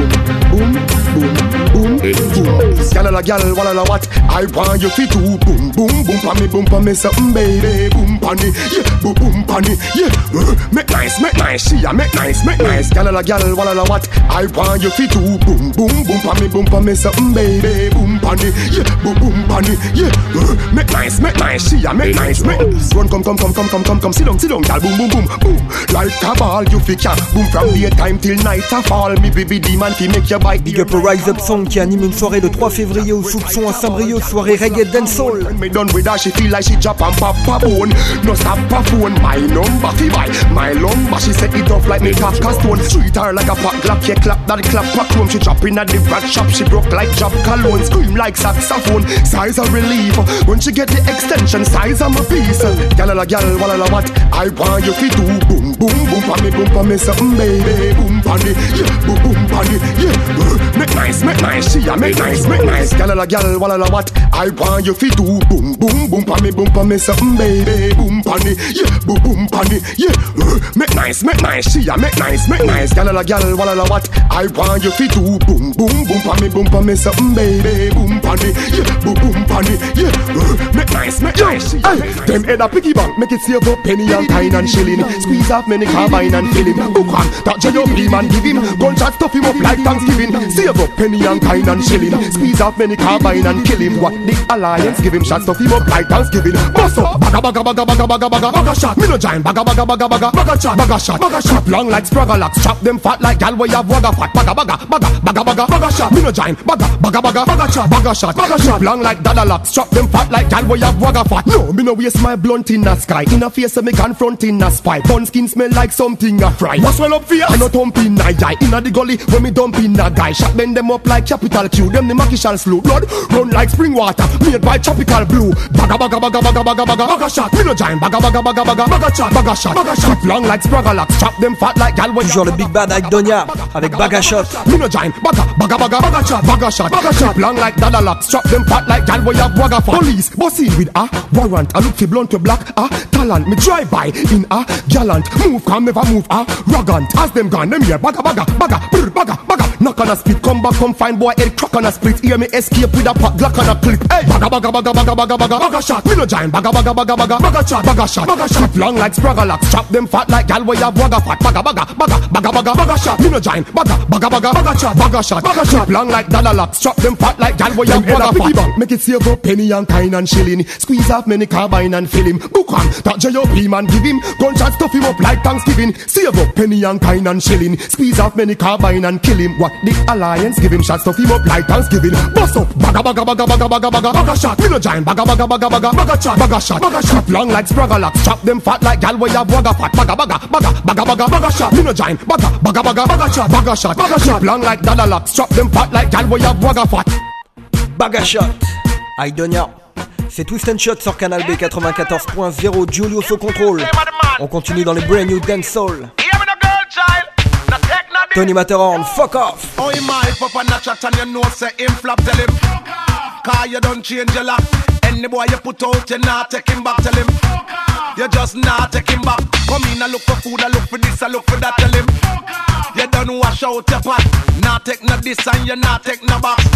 Gal, walla what? I want you fi do boom on me something, baby. Boom panny, yeah, boom panny, yeah. Make nice, she a make nice. Gal, walla what? I want you fi do boom on me something, baby. Boom panny, yeah, boom panny, yeah. Make nice, she a make nice. Run, come, sit down, gal, boom. Like a ball, you fi can boom from daytime till night a fall. Me baby demon fi make you bite. Big up au Rise Up Song qui anime une soirée le 3 février au Soupçon à Saint-Brieuc, soirée reggae dancehall. Me done with her, she feel like she drop and pop a bone. No stop her phone, my number fi buy my lumber. She set it off like me cock a stone. Treat her like a pot glock, yeah, clap that clap pack room. She drop in at the rat shop, she broke like drop cologne. Scream like saxophone, size of relief. When she get the extension, size of my piece. Gal, walla what? I want you fi do boom on me something, baby. Boom panny, yeah, boom panny, yeah. Make nice, she a make nice. Gal, walla what? I want you fi do boom on me something, baby. Boom panny, yeah, boom panny, yeah. Make nice, she a make nice. Gal, walla what? I want you fi do boom on me something, baby. Boom panny, yeah, boom panny, yeah. Make nice, she a make nice. Them head a piggy bank, make it save up penny and kind and shilling. Squeeze off many carbine and fill him. Hook on, that J.O.P. man give him. Gunshot stuff him up like Thanksgiving. Save up penny and kind and shilling. Squeeze off many carbine and kill him. What the alliance give him? Shot stuff him up like Thanksgiving. Bust up, baga shot. Me no giant, baga shot. Long like Spragalax, chop them fat like gal where you have wagga fat. Baga shot. Me no giant, baga shot. Long like Dadalax, chop them fat like gal where you have wagga fat. No, me no waste my blunt in the sky. In a face me confront in a spy. Bun skin smell like something a fry. What's well up for you? I no thump in a eye. In a the gully when me dump in a guy. Shot bend them up like Capital Q. Them the Makishal slow. Blood run like spring water. Made by tropical blue. Baga shot. Me no giant. Baga shot. Long like Spragalax. Chop them fat like gal. Toujours le Big Bad Aidonia avec Baga Shot. Me no giant. Bagga shot. Long like Dada lock. Strap them fat like gal boy have wagga fat. Police boss in with a warrant. I look fi blunt to black talent. Me drive by in a gallant. Move can never move arrogant. As them gone them here bagga. Knock on a split. Come back come find boy head crack on a split. Hear me escape with a pot Glock on a clip. Hey bagga shot. Me no giant bagga shot. Long like Spragga lock. Strap them fat like gal boy have wagga fat. Bagga shot. Me no giant bagga shot. Long like Dada lock. Strap them fat like gal boy have wagga fat. Make it save up penny and kind and shilling. Squeeze off many carbine and fill him. Book on that J.O.P. man give him. Gunshot stuff him up like Thanksgiving. Save up penny and kind and shilling. Squeeze off many carbine and kill him. What the alliance give him? Shot stuff him up like Thanksgiving. Bust up bagga shot. Me no giant bagga shot. Long like Spragga lock. Strap them fat like gal boy have wagga fat. Bagga shot. Me no giant bagga shot. Long like Dada lock. Strap them fat like gal boy have wagga fat. Bagga shot. Aidonia. C'est Twist and Shot sur Canal B 94.0. Julius au contrôle. On continue dans les brand new dancehall. Tony Matterhorn, fuck off. Oh, you might pop on a chat and you know say him flop, tell him. Cause you don't change your lock. Any boy you put out, you not take him back, tell him. You just not take him back. Come in and look for food, I look for this, I look for that, tell him. You don't wash out your pot. Not take no this and you not take no box.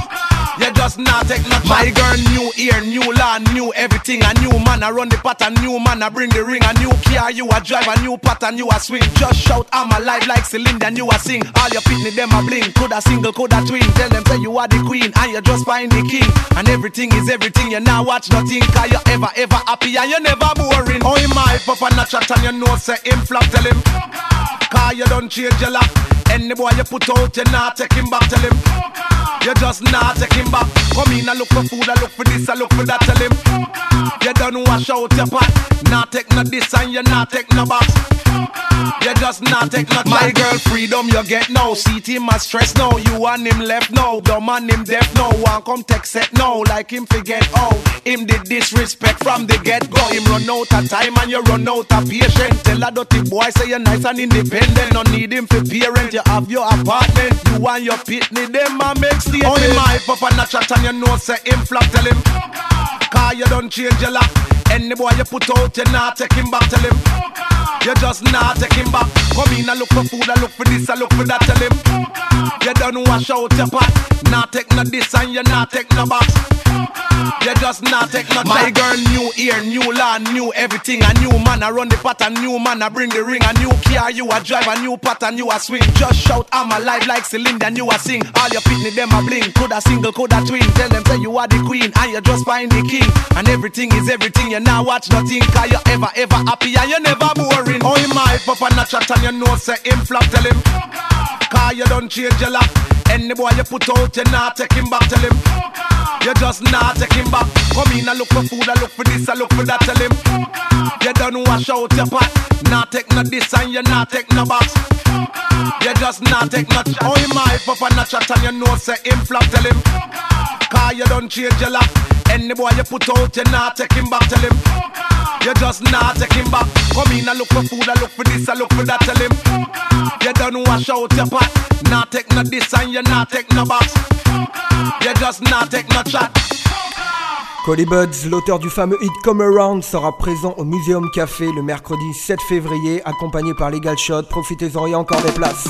You just not take no chat. My girl, new ear, new land, new everything. A new man, I run the pot, a new man, I bring the ring. A new car, you a drive, a new pattern, you a swing. Just shout, I'm alive like Celine, then you a sing. All your pitney, them a bling. Could a single, could a twin. Tell them say you are the queen, and you just find the king. And everything is everything, you now watch nothing. Cause you ever happy, and you never boring. Oh, he might pop on a chat, and you know say him flop, tell him. Cause you don't change your lock. Any boy you put out, you not take him back, tell him. You just not take him back. Come in and look for food, I look for this, I look for that, tell him. You don't wash out your pot. Not take no this and you not take no box. You just not take no chat. My girl freedom you get now. See him as stress now. You and him left now. Dumb and him deaf now. One come take set now. Like him forget how. Him did disrespect from the get go. Him run out of time and you run out of patience. Tell a dirty boy say you're nice and independent. No need him for parent. You have your apartment. You and your pitney them a make statement. Only my pop and a chat and you know say him flop, tell him. Cause you don't change your lock. Any boy you put out, you not take him back, tell him. You just not take him back. Come in and look for food, I look for this, I look for that, tell him. You don't wash out your pot. Not take no this and you not take no box. You just not take no chat. My girl, new ear, new land, new everything. A new man, I run the pot, a new man, I bring the ring. A new car, you a drive, a new pattern, you a swing. Just shout, I'm alive like Celine, then you a sing. All your pitney, them a bling. Could a single, could a twin. Tell them say you are the queen, and you just find the king. And everything is everything, you now watch nothing. Cause you ever happy, and you never boring. Oh, he might pop on a chat, and you know say him flop, tell him. Cause you don't change your lock. Any boy you put out, you not take him back, tell him. You just not take him back. Come in and look for food, I look for this, I look for that, tell him. You don't wash out your pot. Not take no this and you not take no box. You just not take no chat. Oh, he might pop on a chat and you know say him flop, tell him. Cause you don't change your lock. Any boy you put out, you not take him back, tell him. You just not take him back. Come in and look for food, I look for this, I look for that, tell him. You don't wash out your pot. Not take no this and you not take no box. You just not take no chat. Cody Buds, l'auteur du fameux hit Come Around, sera présent au Museum Café le mercredi 7 février, accompagné par Legal Shot. Profitez-en, il y a encore des places.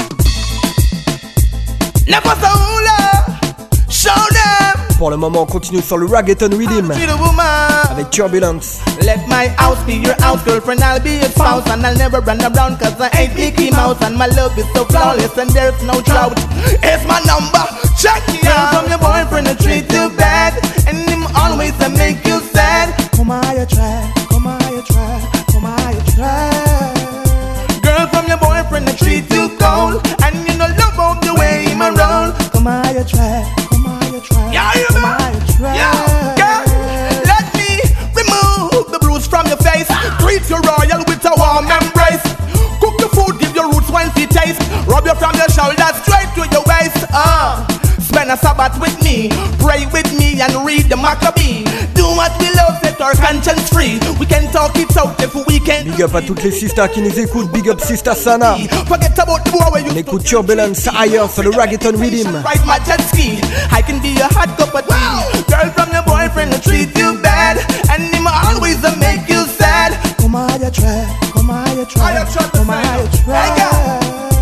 Pour le moment, on continue sur le Reggaeton Rhythm avec Turbulence. Let my house be your house, girlfriend, I'll be your spouse. And I'll never run around cause I ain't Mickey Mouse. And my love is so flawless and there's no drought. It's my number, check it out. From your boyfriend to treat you bad, and him always to make you sad. Come on, you try, come on, you try, come on, you try. Girl, from your boyfriend to treat you cold, and you know love out the way him a roll. Come on, you try, come on, you try, come on, you try. Yeah, let me remove the bruise from your face. Treat you royal with a warm embrace. Cook the food, give your roots one taste. Rub you from your shoulders straight to your waist. Spend a Sabbath with me, pray with me and read the Maccabee. Do what we love, set our conscience free. We can talk it out if we can. Big up à toutes les sisters qui nous écoutent. Big up Sister Sana. Forget about the war where you on écoute Turbulence ailleurs sur le Reggaeton Rhythm. Ride my jet ski. I can be a hot cup of tea. Girl from your boyfriend will treat you bad, and him always make you sad. Come on, you try. Come on, you try. Come on, you try.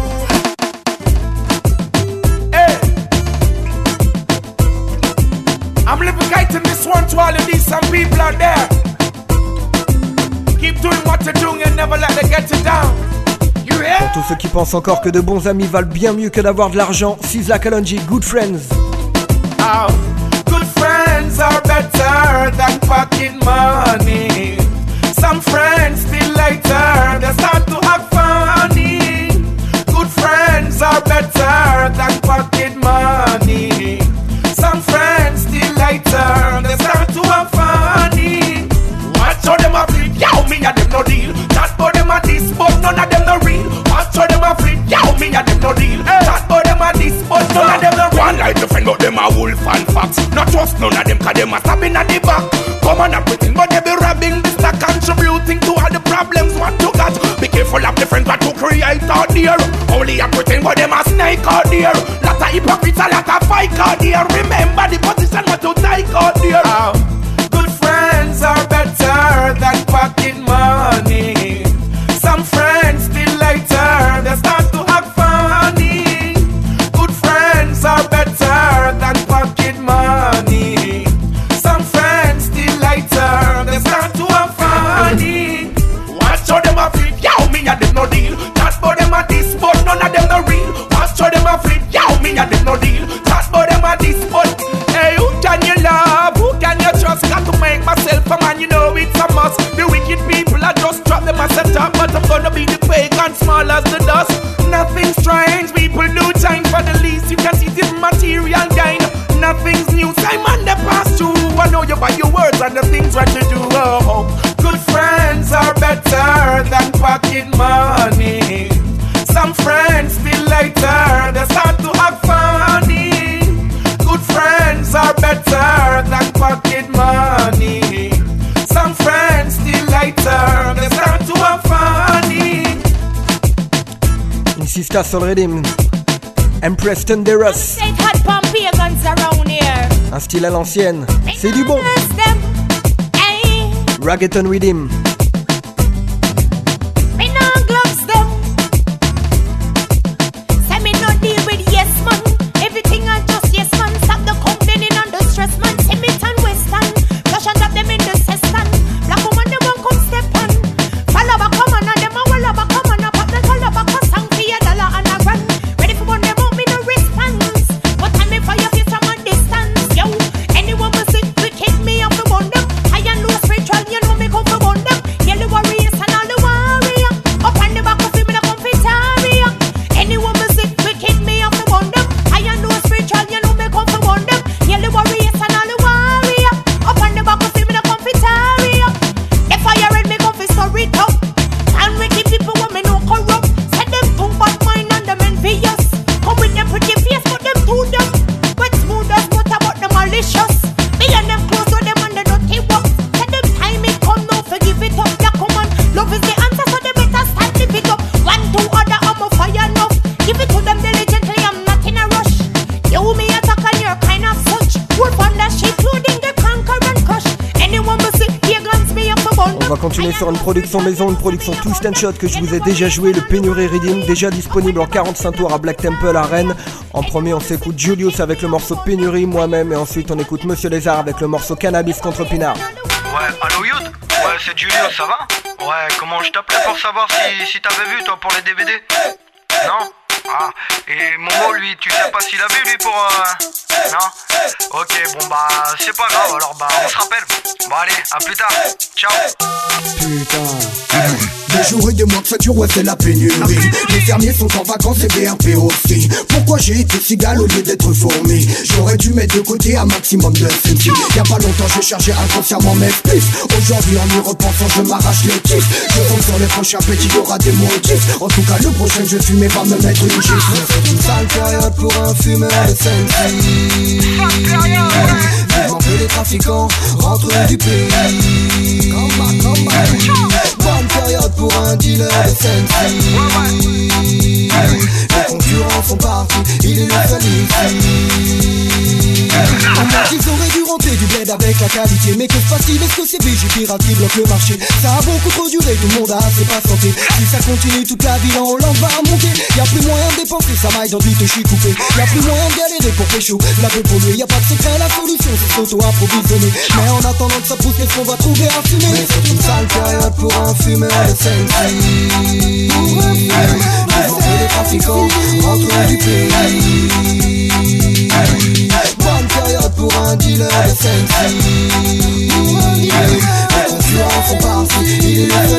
I'm lubricating this one to all of these some people out there. Keep doing what you're doing and never let them get you down. You hear? Pour tous ceux qui pensent encore que de bons amis valent bien mieux que d'avoir de l'argent, Sizzla Kalonji, Good Friends. Oh, good friends are better than pocket money. Some friends still later, they start to act funny. Good friends are better than pocket money. Some friends still later, they start to have funny. Watch how them a flip, yow, me and them no deal. That boy them a this, but none of them no real. Watch how them a flip, yow, me and them no deal. That boy them a this, but none of them no real. One like the friend, but them a wolf and fox. Not trust none of them, cause them a stabbing at the back. Come on and pretend, but they be robbing this, not contributing to all the problems what you got. Be careful of the friends what you create out there. Only a pretend, but them a snake out there. Lot of hypocrites, a lot of fight out there. Remember the position what you take out there. Oh. Good friends are better than pocket money. Some friends still later, they start to act funny. Good friends are better than pocket money. Some friends still later, they start to act funny. Watch how them a flip, yow, me and them no deal. That boy them a this, but none of them no real. Watch how them a flip, yow, me and them no deal. That boy them a this, but hey, who can you love? Who can you trust? Got to make myself a man, you know it's a must. The wicked people, I just drop them as a top, but I'm gonna be the pagan, small as the dust. Nothing strange, people do change for the least. You can see the material gain. Nothing's new, time on the past too. I know you by your words and the things what you do. Oh, good friends are better than pocket money. Some friends still later, they start to act funny. Good friends are better than pocket money. Some friends still later, they start to act funny. Une sister sur le Rhythm. Empress Thunderous. Un style à l'ancienne, c'est du bon. Reggaeton Rhythm. Sur une production maison, une production Twist and Shot que je vous ai déjà joué, le Pénurie Rhythm, déjà disponible en 45 tours à Black Temple à Rennes. En premier on s'écoute Julius avec le morceau Pénurie, moi-même, et ensuite on écoute Monsieur Lézard avec le morceau Cannabis contre Pinard. Ouais, allô Youth? Ouais, c'est Julius, ça va? Ouais, comment je t'appelais pour savoir si t'avais vu toi pour les DVD? Non? Ah, et Momo lui, tu sais pas s'il a vu lui pour... Non? Ok, bon bah c'est pas grave, alors bah on se rappelle. Bon allez, à plus tard, ciao. Putain. Des jours et des mois que ça dure, ouais c'est la pénurie. Les fermiers sont en vacances et BRP aussi. Pourquoi j'ai été cigale au lieu d'être fourmi? J'aurais dû mettre de côté un maximum de sensi. Y'a pas longtemps j'ai chargé inconsciemment mes spliffs. Aujourd'hui en y repensant je m'arrache les tips. Je compte sur les prochains petits, y'aura des motifs. En tout cas le prochain que je fumais va me mettre une gifle. C'est une sale période pour un fumeur de sensi. Vivement que les trafiquants rentrée du pays. Bonne période pour un dealer de Sensi. Les concurrents sont partis, il est le seul ici. Ils auraient dû rentrer du bled avec la qualité. Mais que se passe-t-il? Est-ce que c'est BG Pirate qui bloque le marché? Ça a beaucoup trop duré, tout le monde a assez patienté. Si ça continue toute la ville en Hollande va monter. Y'a plus moyen de dépenser sa maille dans du touchy coupé. Y'a plus moyen de galérer pour pécho, la peu pour lui. Y'a pas de secret, la solution c'est s'auto-approvisionner. Mais en attendant que ça pousse, qu'est-ce qu'on va trouver à fumer? Mais c'est une sale période pour un fumeur de Sensi. Démonter les trafiquants, rentrent du pays. Bonne période pour un dealer de Sensi. Les concurrents sont partis, il est le seul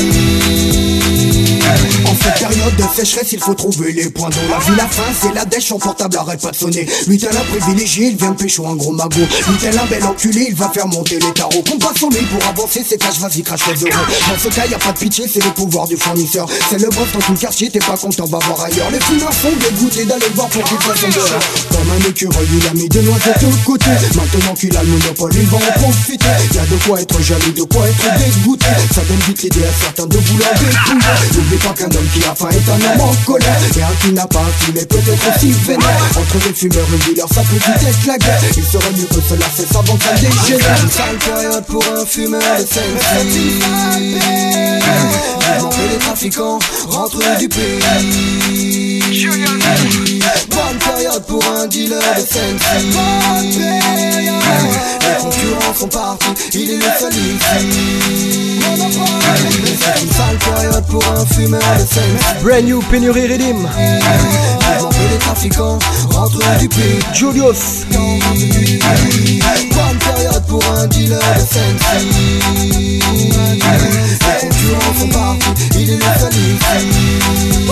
ici. En cette période de sécheresse, il faut trouver les points d'eau. La ville à fin, c'est la dèche, son portable arrête pas de sonner. Lui tel un privilégié, il vient de pécho un gros magot. Lui tel un bel enculé, il va faire monter les tarots. Combat son lit pour avancer ses tâches, vas-y crache les euros. Dans ce cas, y a pas de pitié, c'est le pouvoir du fournisseur. C'est le boss dans tout le quartier, t'es pas content, va voir ailleurs. Les fumeurs sont dégoûtés d'aller voir pour qu'ils fassent son dehors. Comme un écureuil, il a mis des noisettes de côté. Maintenant qu'il a le monopole, il va en profiter. Y'a de quoi être jaloux, de quoi être dégoûté. Ça donne vite l'idée à certains de vouloir détruire. N'oublie pas qu'un homme qui a faim est un homme en colère. Et un qui n'a pas faim est peut-être aussi vénère. Entre les fumeurs et dealers, ça peut tout être la guerre. Il serait mieux que cela cesse avant que ça dégénère. Une sale période pour un fumeur de Sensi. Démonter les trafiquants, rentrent du pays. Bonne période pour un dealer de Sensi. Les concurrents sont partis, il est le seul ici. C'est une sale période pour un fumeur de Sensi. Brand new Pénurie Redeem. Démonter les trafiquants, rentrent du pays. Julius. Bonne période pour un dealer de Sensi. Les concurrents sont partis, il est le seul ici.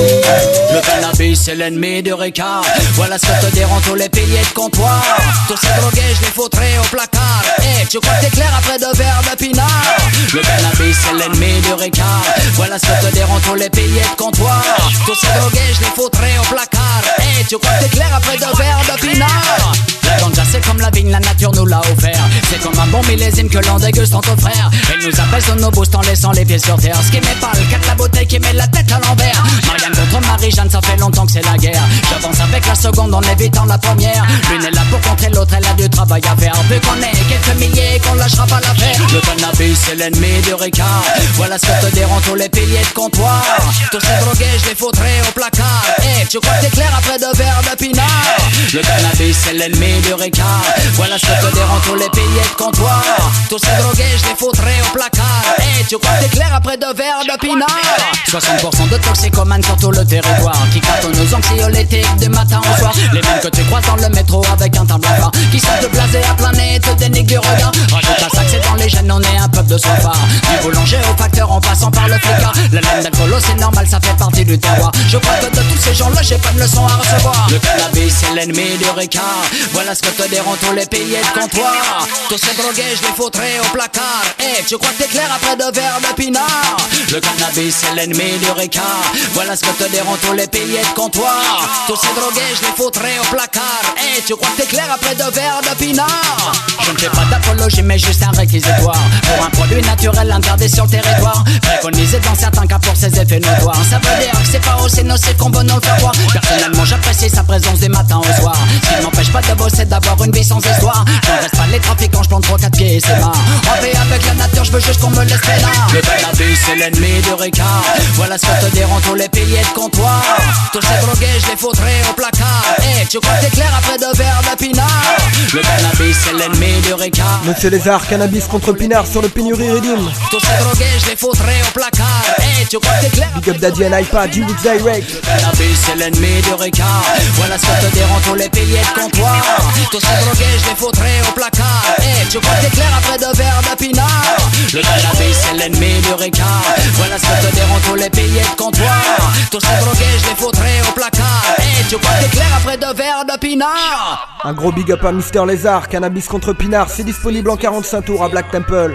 Le cannabis c'est l'ennemi du Ricard. Voilà ce que te diront tous les piliers de comptoir. Tous ces drogués je les foutrai au placard. Eh, tu crois que t'es clair après 2 verres de pinard? Le cannabis c'est l'ennemi du Ricard. Voilà ce que te diront tous les piliers de comptoir. Tous ces drogués je les foutrai au placard. Eh, tu crois que t'es clair après 2 verres de pinard? La ganja c'est comme la vigne, la nature nous l'a offert. C'est comme un bon millésime que l'on déguste entre frères. Elle nous appelle sur nos boosts en laissant les pieds sur terre. Ce qui met pas le 4 la bouteille qui met la tête à l'envers. Marianne contre Marie-Jeanne, ça fait longtemps que c'est la guerre. J'avance avec la seconde en évitant la première. L'une est là pour contrer l'autre, elle a du travail à faire. Vu qu'on est quelques milliers et qu'on lâchera pas l'affaire. Le cannabis c'est l'ennemi du Ricard. Voilà ce que te diront tous les piliers de comptoir. Tous ces drogués je les foutrai au placard. Eh, tu crois que t'es clair après 2 verres de pinard? Le cannabis c'est l'ennemi du Ricard. Voilà ce que te diront tous les piliers de comptoir. Tous ces drogués je les foutrai au placard. Eh, tu crois que t'es clair après 2 verres de pinard? 60% de toxicomanes sur tout le territoire qui cartonnent nos anxiolytiques du matin au soir. Les mêmes que tu croises dans le métro avec un teint blafard, qui sont de blasés à plein nez, te dénigrent du regard. Rajoute à ça que c'est dans les gènes, on est un peuple de soifards. Du boulanger au facteur en passant par le flicard. La laine d'alcoolo c'est normal, ça fait partie du terroir. Je crois que de tous ces gens-là j'ai pas de leçon à recevoir. Le cannabis c'est l'ennemi du Ricard. Voilà ce que te diront tous les piliers de comptoir. Tous ces drogués je les foutrai au placard. Eh, tu crois que t'es clair après 2 verres de pinard? Le cannabis c'est l'ennemi du Ricard. Voilà ce que te diront tous les piliers de comptoir. Tous ces drogués je les foutrai au placard. Eh, tu crois que t'es clair après 2 verres de pinard? Je ne fais pas d'apologie mais juste un réquisitoire pour un produit naturel interdit sur le territoire, préconisé dans certains cas pour ses effets notoires. Ça veut dire que c'est pas aussi nocif qu'on veut nous le faire croire. Personnellement j'apprécie sa présence du matin au soir. Ce qui m'empêche pas de bosser, d'avoir une vie sans histoire. J'en reste pas les trafiquants, je plante 3-4 pieds et c'est marre. En paix avec la nature, je veux juste qu'on me laisse peinard. Le cannabis c'est l'ennemi du Ricard. Voilà ce que te diront tous les piliers de comptoir. Tous ces drogués je les foutrai au placard. Eh, tu crois que t'es clair après 2 verres de pinard? Le cannabis c'est l'ennemi du Ricard. Monsieur Lézard, cannabis contre pinard sur le Pénurie Redeem. Tous ces drogués je les foutrai au placard. Eh, tu crois que t'es clair? Big up Daddy and iPad, du Woods Direct. Le cannabis c'est l'ennemi du Ricard. Voilà ce que te diront tous les piliers de comptoir. Tous ces drogués je les foutrai au placard. Eh, tu crois que t'es clair après 2 verres de pinard? Le cannabis c'est l'ennemi du Ricard. Voilà ce que te diront tous les piliers de comptoir. Tous ces drogués je les foutrai au placard. Eh, tu crois que t'es clair après 2 verres de pinard? Un gros big up à Mister Lézard, cannabis contre pinard, c'est disponible en 45 tours à Black Temple.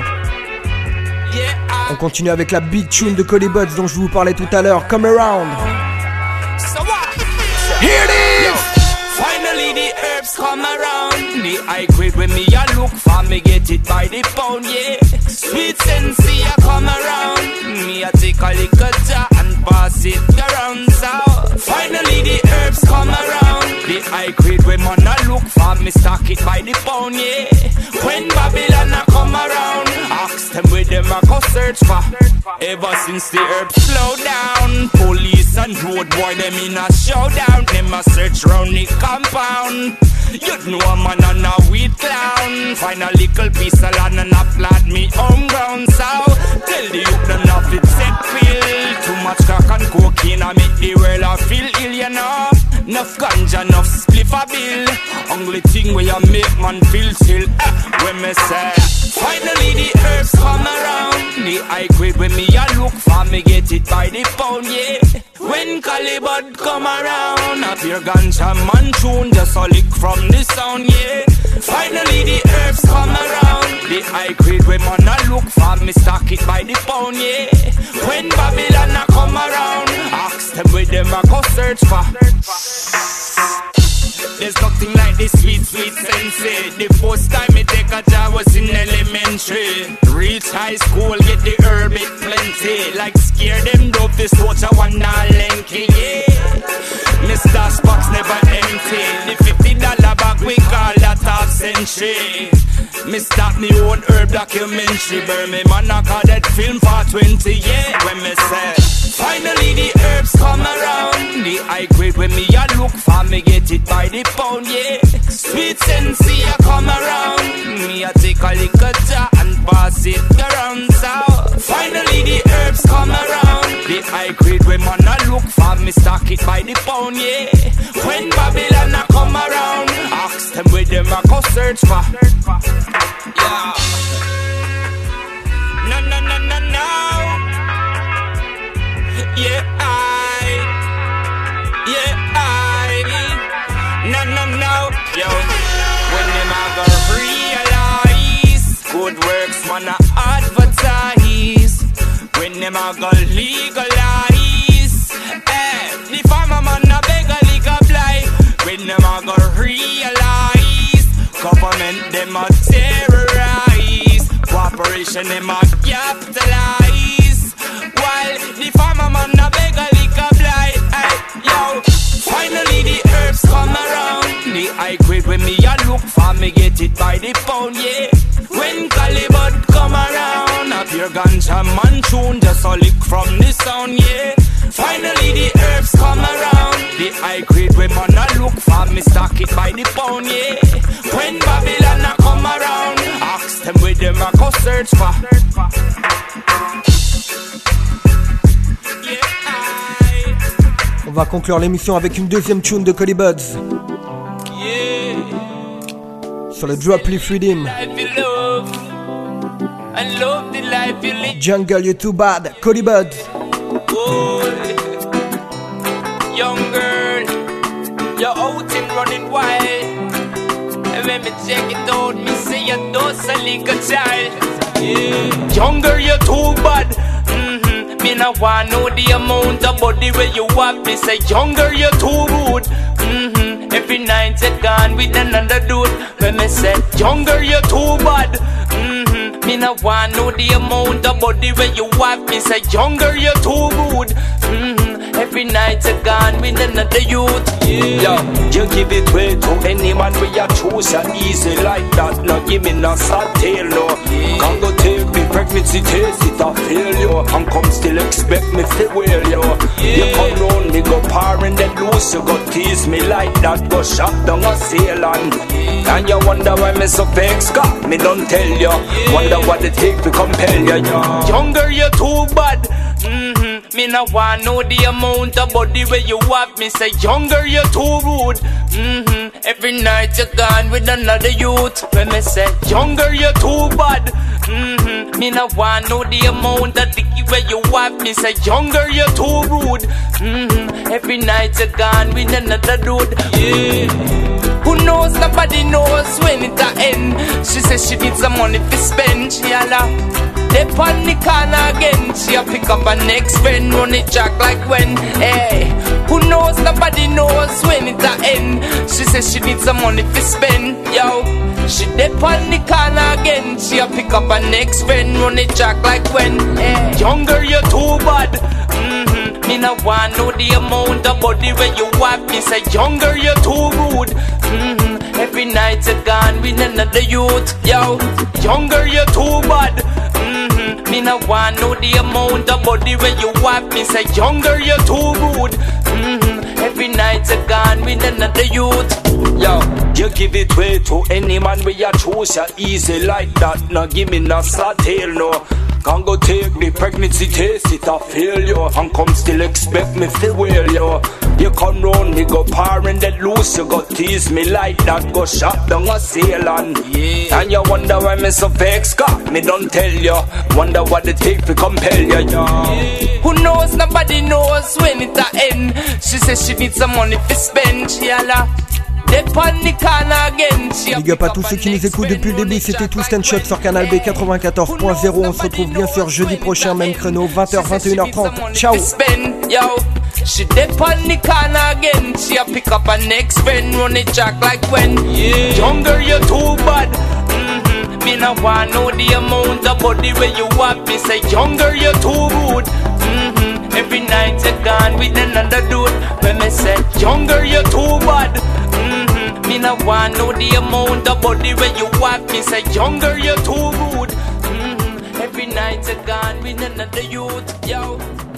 On continue avec la big tune de Collie Buds dont je vous parlais tout à l'heure, Come Around. Here it is! Finally the herbs come around. The high grade when me a look for, me get it by the pound, yeah. Sweet sensei a come around, me a take a little jar and pass it around. So finally the herbs come around. The high grade when man a look for, me stock it by the pound, yeah. When Babylon a come around, ask them where them a go search for. Ever since the herbs slow down, police and road boy them in a showdown. Them a search round the compound. You know a man and a weed clown. Find a little piece of land and a plant me home ground. So tell the youth them not fit set feel. Too much crack and cocaine I make the world a feel ill, you know. Enough ganja, enough spliff a bill. Only thing where you make man feel chill. When me say finally the herbs come around. The high grade when me a look for, me get it by the pound, yeah. When Calibut come around, a pure ganja man tune, just a lick from the sound, yeah. Finally the herbs come around. The high grade when man a look for, me stock it by the pound, yeah. When Babylon a come around, ask them where them a go search for. There's nothing like this sweet, sweet sensei. The first time me take a job was in elementary. Reach high school, get the herb it plenty. Like scare them dope, this watch a one now lanky, yeah. Mr. Spock's never empty. The $50 back we call that half century. Me start me own herb documentary. Burn me man I call that film for 20, yeah. When me say finally the herbs come around. The high grade when me a look for, me get it by the pound, yeah. Sweet sensei a come around. Me a take a little jar and pass it around. So finally the herbs come around. The high grade when man a look for, me stock it by the pound, yeah. When Babylon a come around, ask them where them a go search for. Yeah. No, no, no, no, no. Yeah, no, no, no. Yo, when them a go realize good works man a advertise. When them a go legalize, the farmer man a beg a legal blight. When them a go realize government them a terrorize. Cooperation them a capitalize. While the farmer man a beg a legal blight. Yo, finally the herbs come around. The high grade when me a look for, me get it by the pound, yeah. When Calibut come around, a pure ganja man tune, just a lick from the sound, yeah. Finally the herbs come around. The high grade when man a look for, me stock it by the pound, yeah. When Babylon a come around, ask them where them a go search for. On va conclure l'émission avec une deuxième tune de Colibuds. Sur le Drop Leaf Rhythm. Jungle, you too bad. Colibuds. Young girl, you're out and running wild. And when me check it out, me say you're just a little child. Young girl, you're too bad. Me no want know the amount of body where you have. Me say younger you too rude. Every night you gone with another dude. When me say younger you too bad. Me no want know the amount of body where you have. Me say younger you too rude. Every night you gone with another youth. Yo, you give it way to any man where you choose so easy like that. No give me no sad tail, no. Can't go take me pregnancy taste it a failure. And come still expect me to wear you. You come round me go par and then loose. You go tease me like that. Go shop down a sailor. And you wonder why me so vexed. God, me don't tell you. Wonder what it take to compel you. Younger you too bad. Me no want know the amount of body where you have. Me say younger you too rude. Every night you gone with another youth. When me say younger you too bad. Me no want know the amount of dicky where you have. Me say younger you too rude. Every night you gone with another dude. Who knows? Nobody knows when it a end. She says she needs some money to spend. She holla, they on the corner again. She a pick up her next friend, run it jack like when. Hey, Who knows, nobody knows when it a end. She says she needs some money to spend, yo. She dip on the corner again. She a pick up her next friend, run it jack like when. Younger, you're too bad. Me no want know the amount of body where you want. Me say younger, you're too rude. Every night you're gone with another youth, yo. Younger, you're too bad. Me no want know the amount of body where you want. Me say younger, you're too rude. Every night you're gone with another youth. Yo, you give it way to any man where you choose ya easy like that. No give me no tail, no. Can't go take the pregnancy taste, it a failure. And come still expect me to well, yo. You come round, me go par and let loose. You go tease me like that, go shot down a sailor. Yeah. And you wonder why me so vexed, God, me don't tell you. Wonder what it take to compel you, yo. Who knows, nobody knows when it a end. She says she needs some money to spend, yalla. Big up à tous ceux qui nous écoutent depuis le début, c'était Twist and Shout sur Canal B 94.0. On se retrouve bien sûr jeudi prochain, même créneau, 20h, 21h30. Ciao. She dip on the corner again. She a pick up her next friend, run it jack like when. Younger, you're too bad. Me no want know the amount of body where you want. Me say younger, you're too rude. Every night you're gone with another dude. When me say younger, you're too bad. Me no want know the amount of body where you want. Me say younger, you're too rude. Every night you're gone with another youth, yo.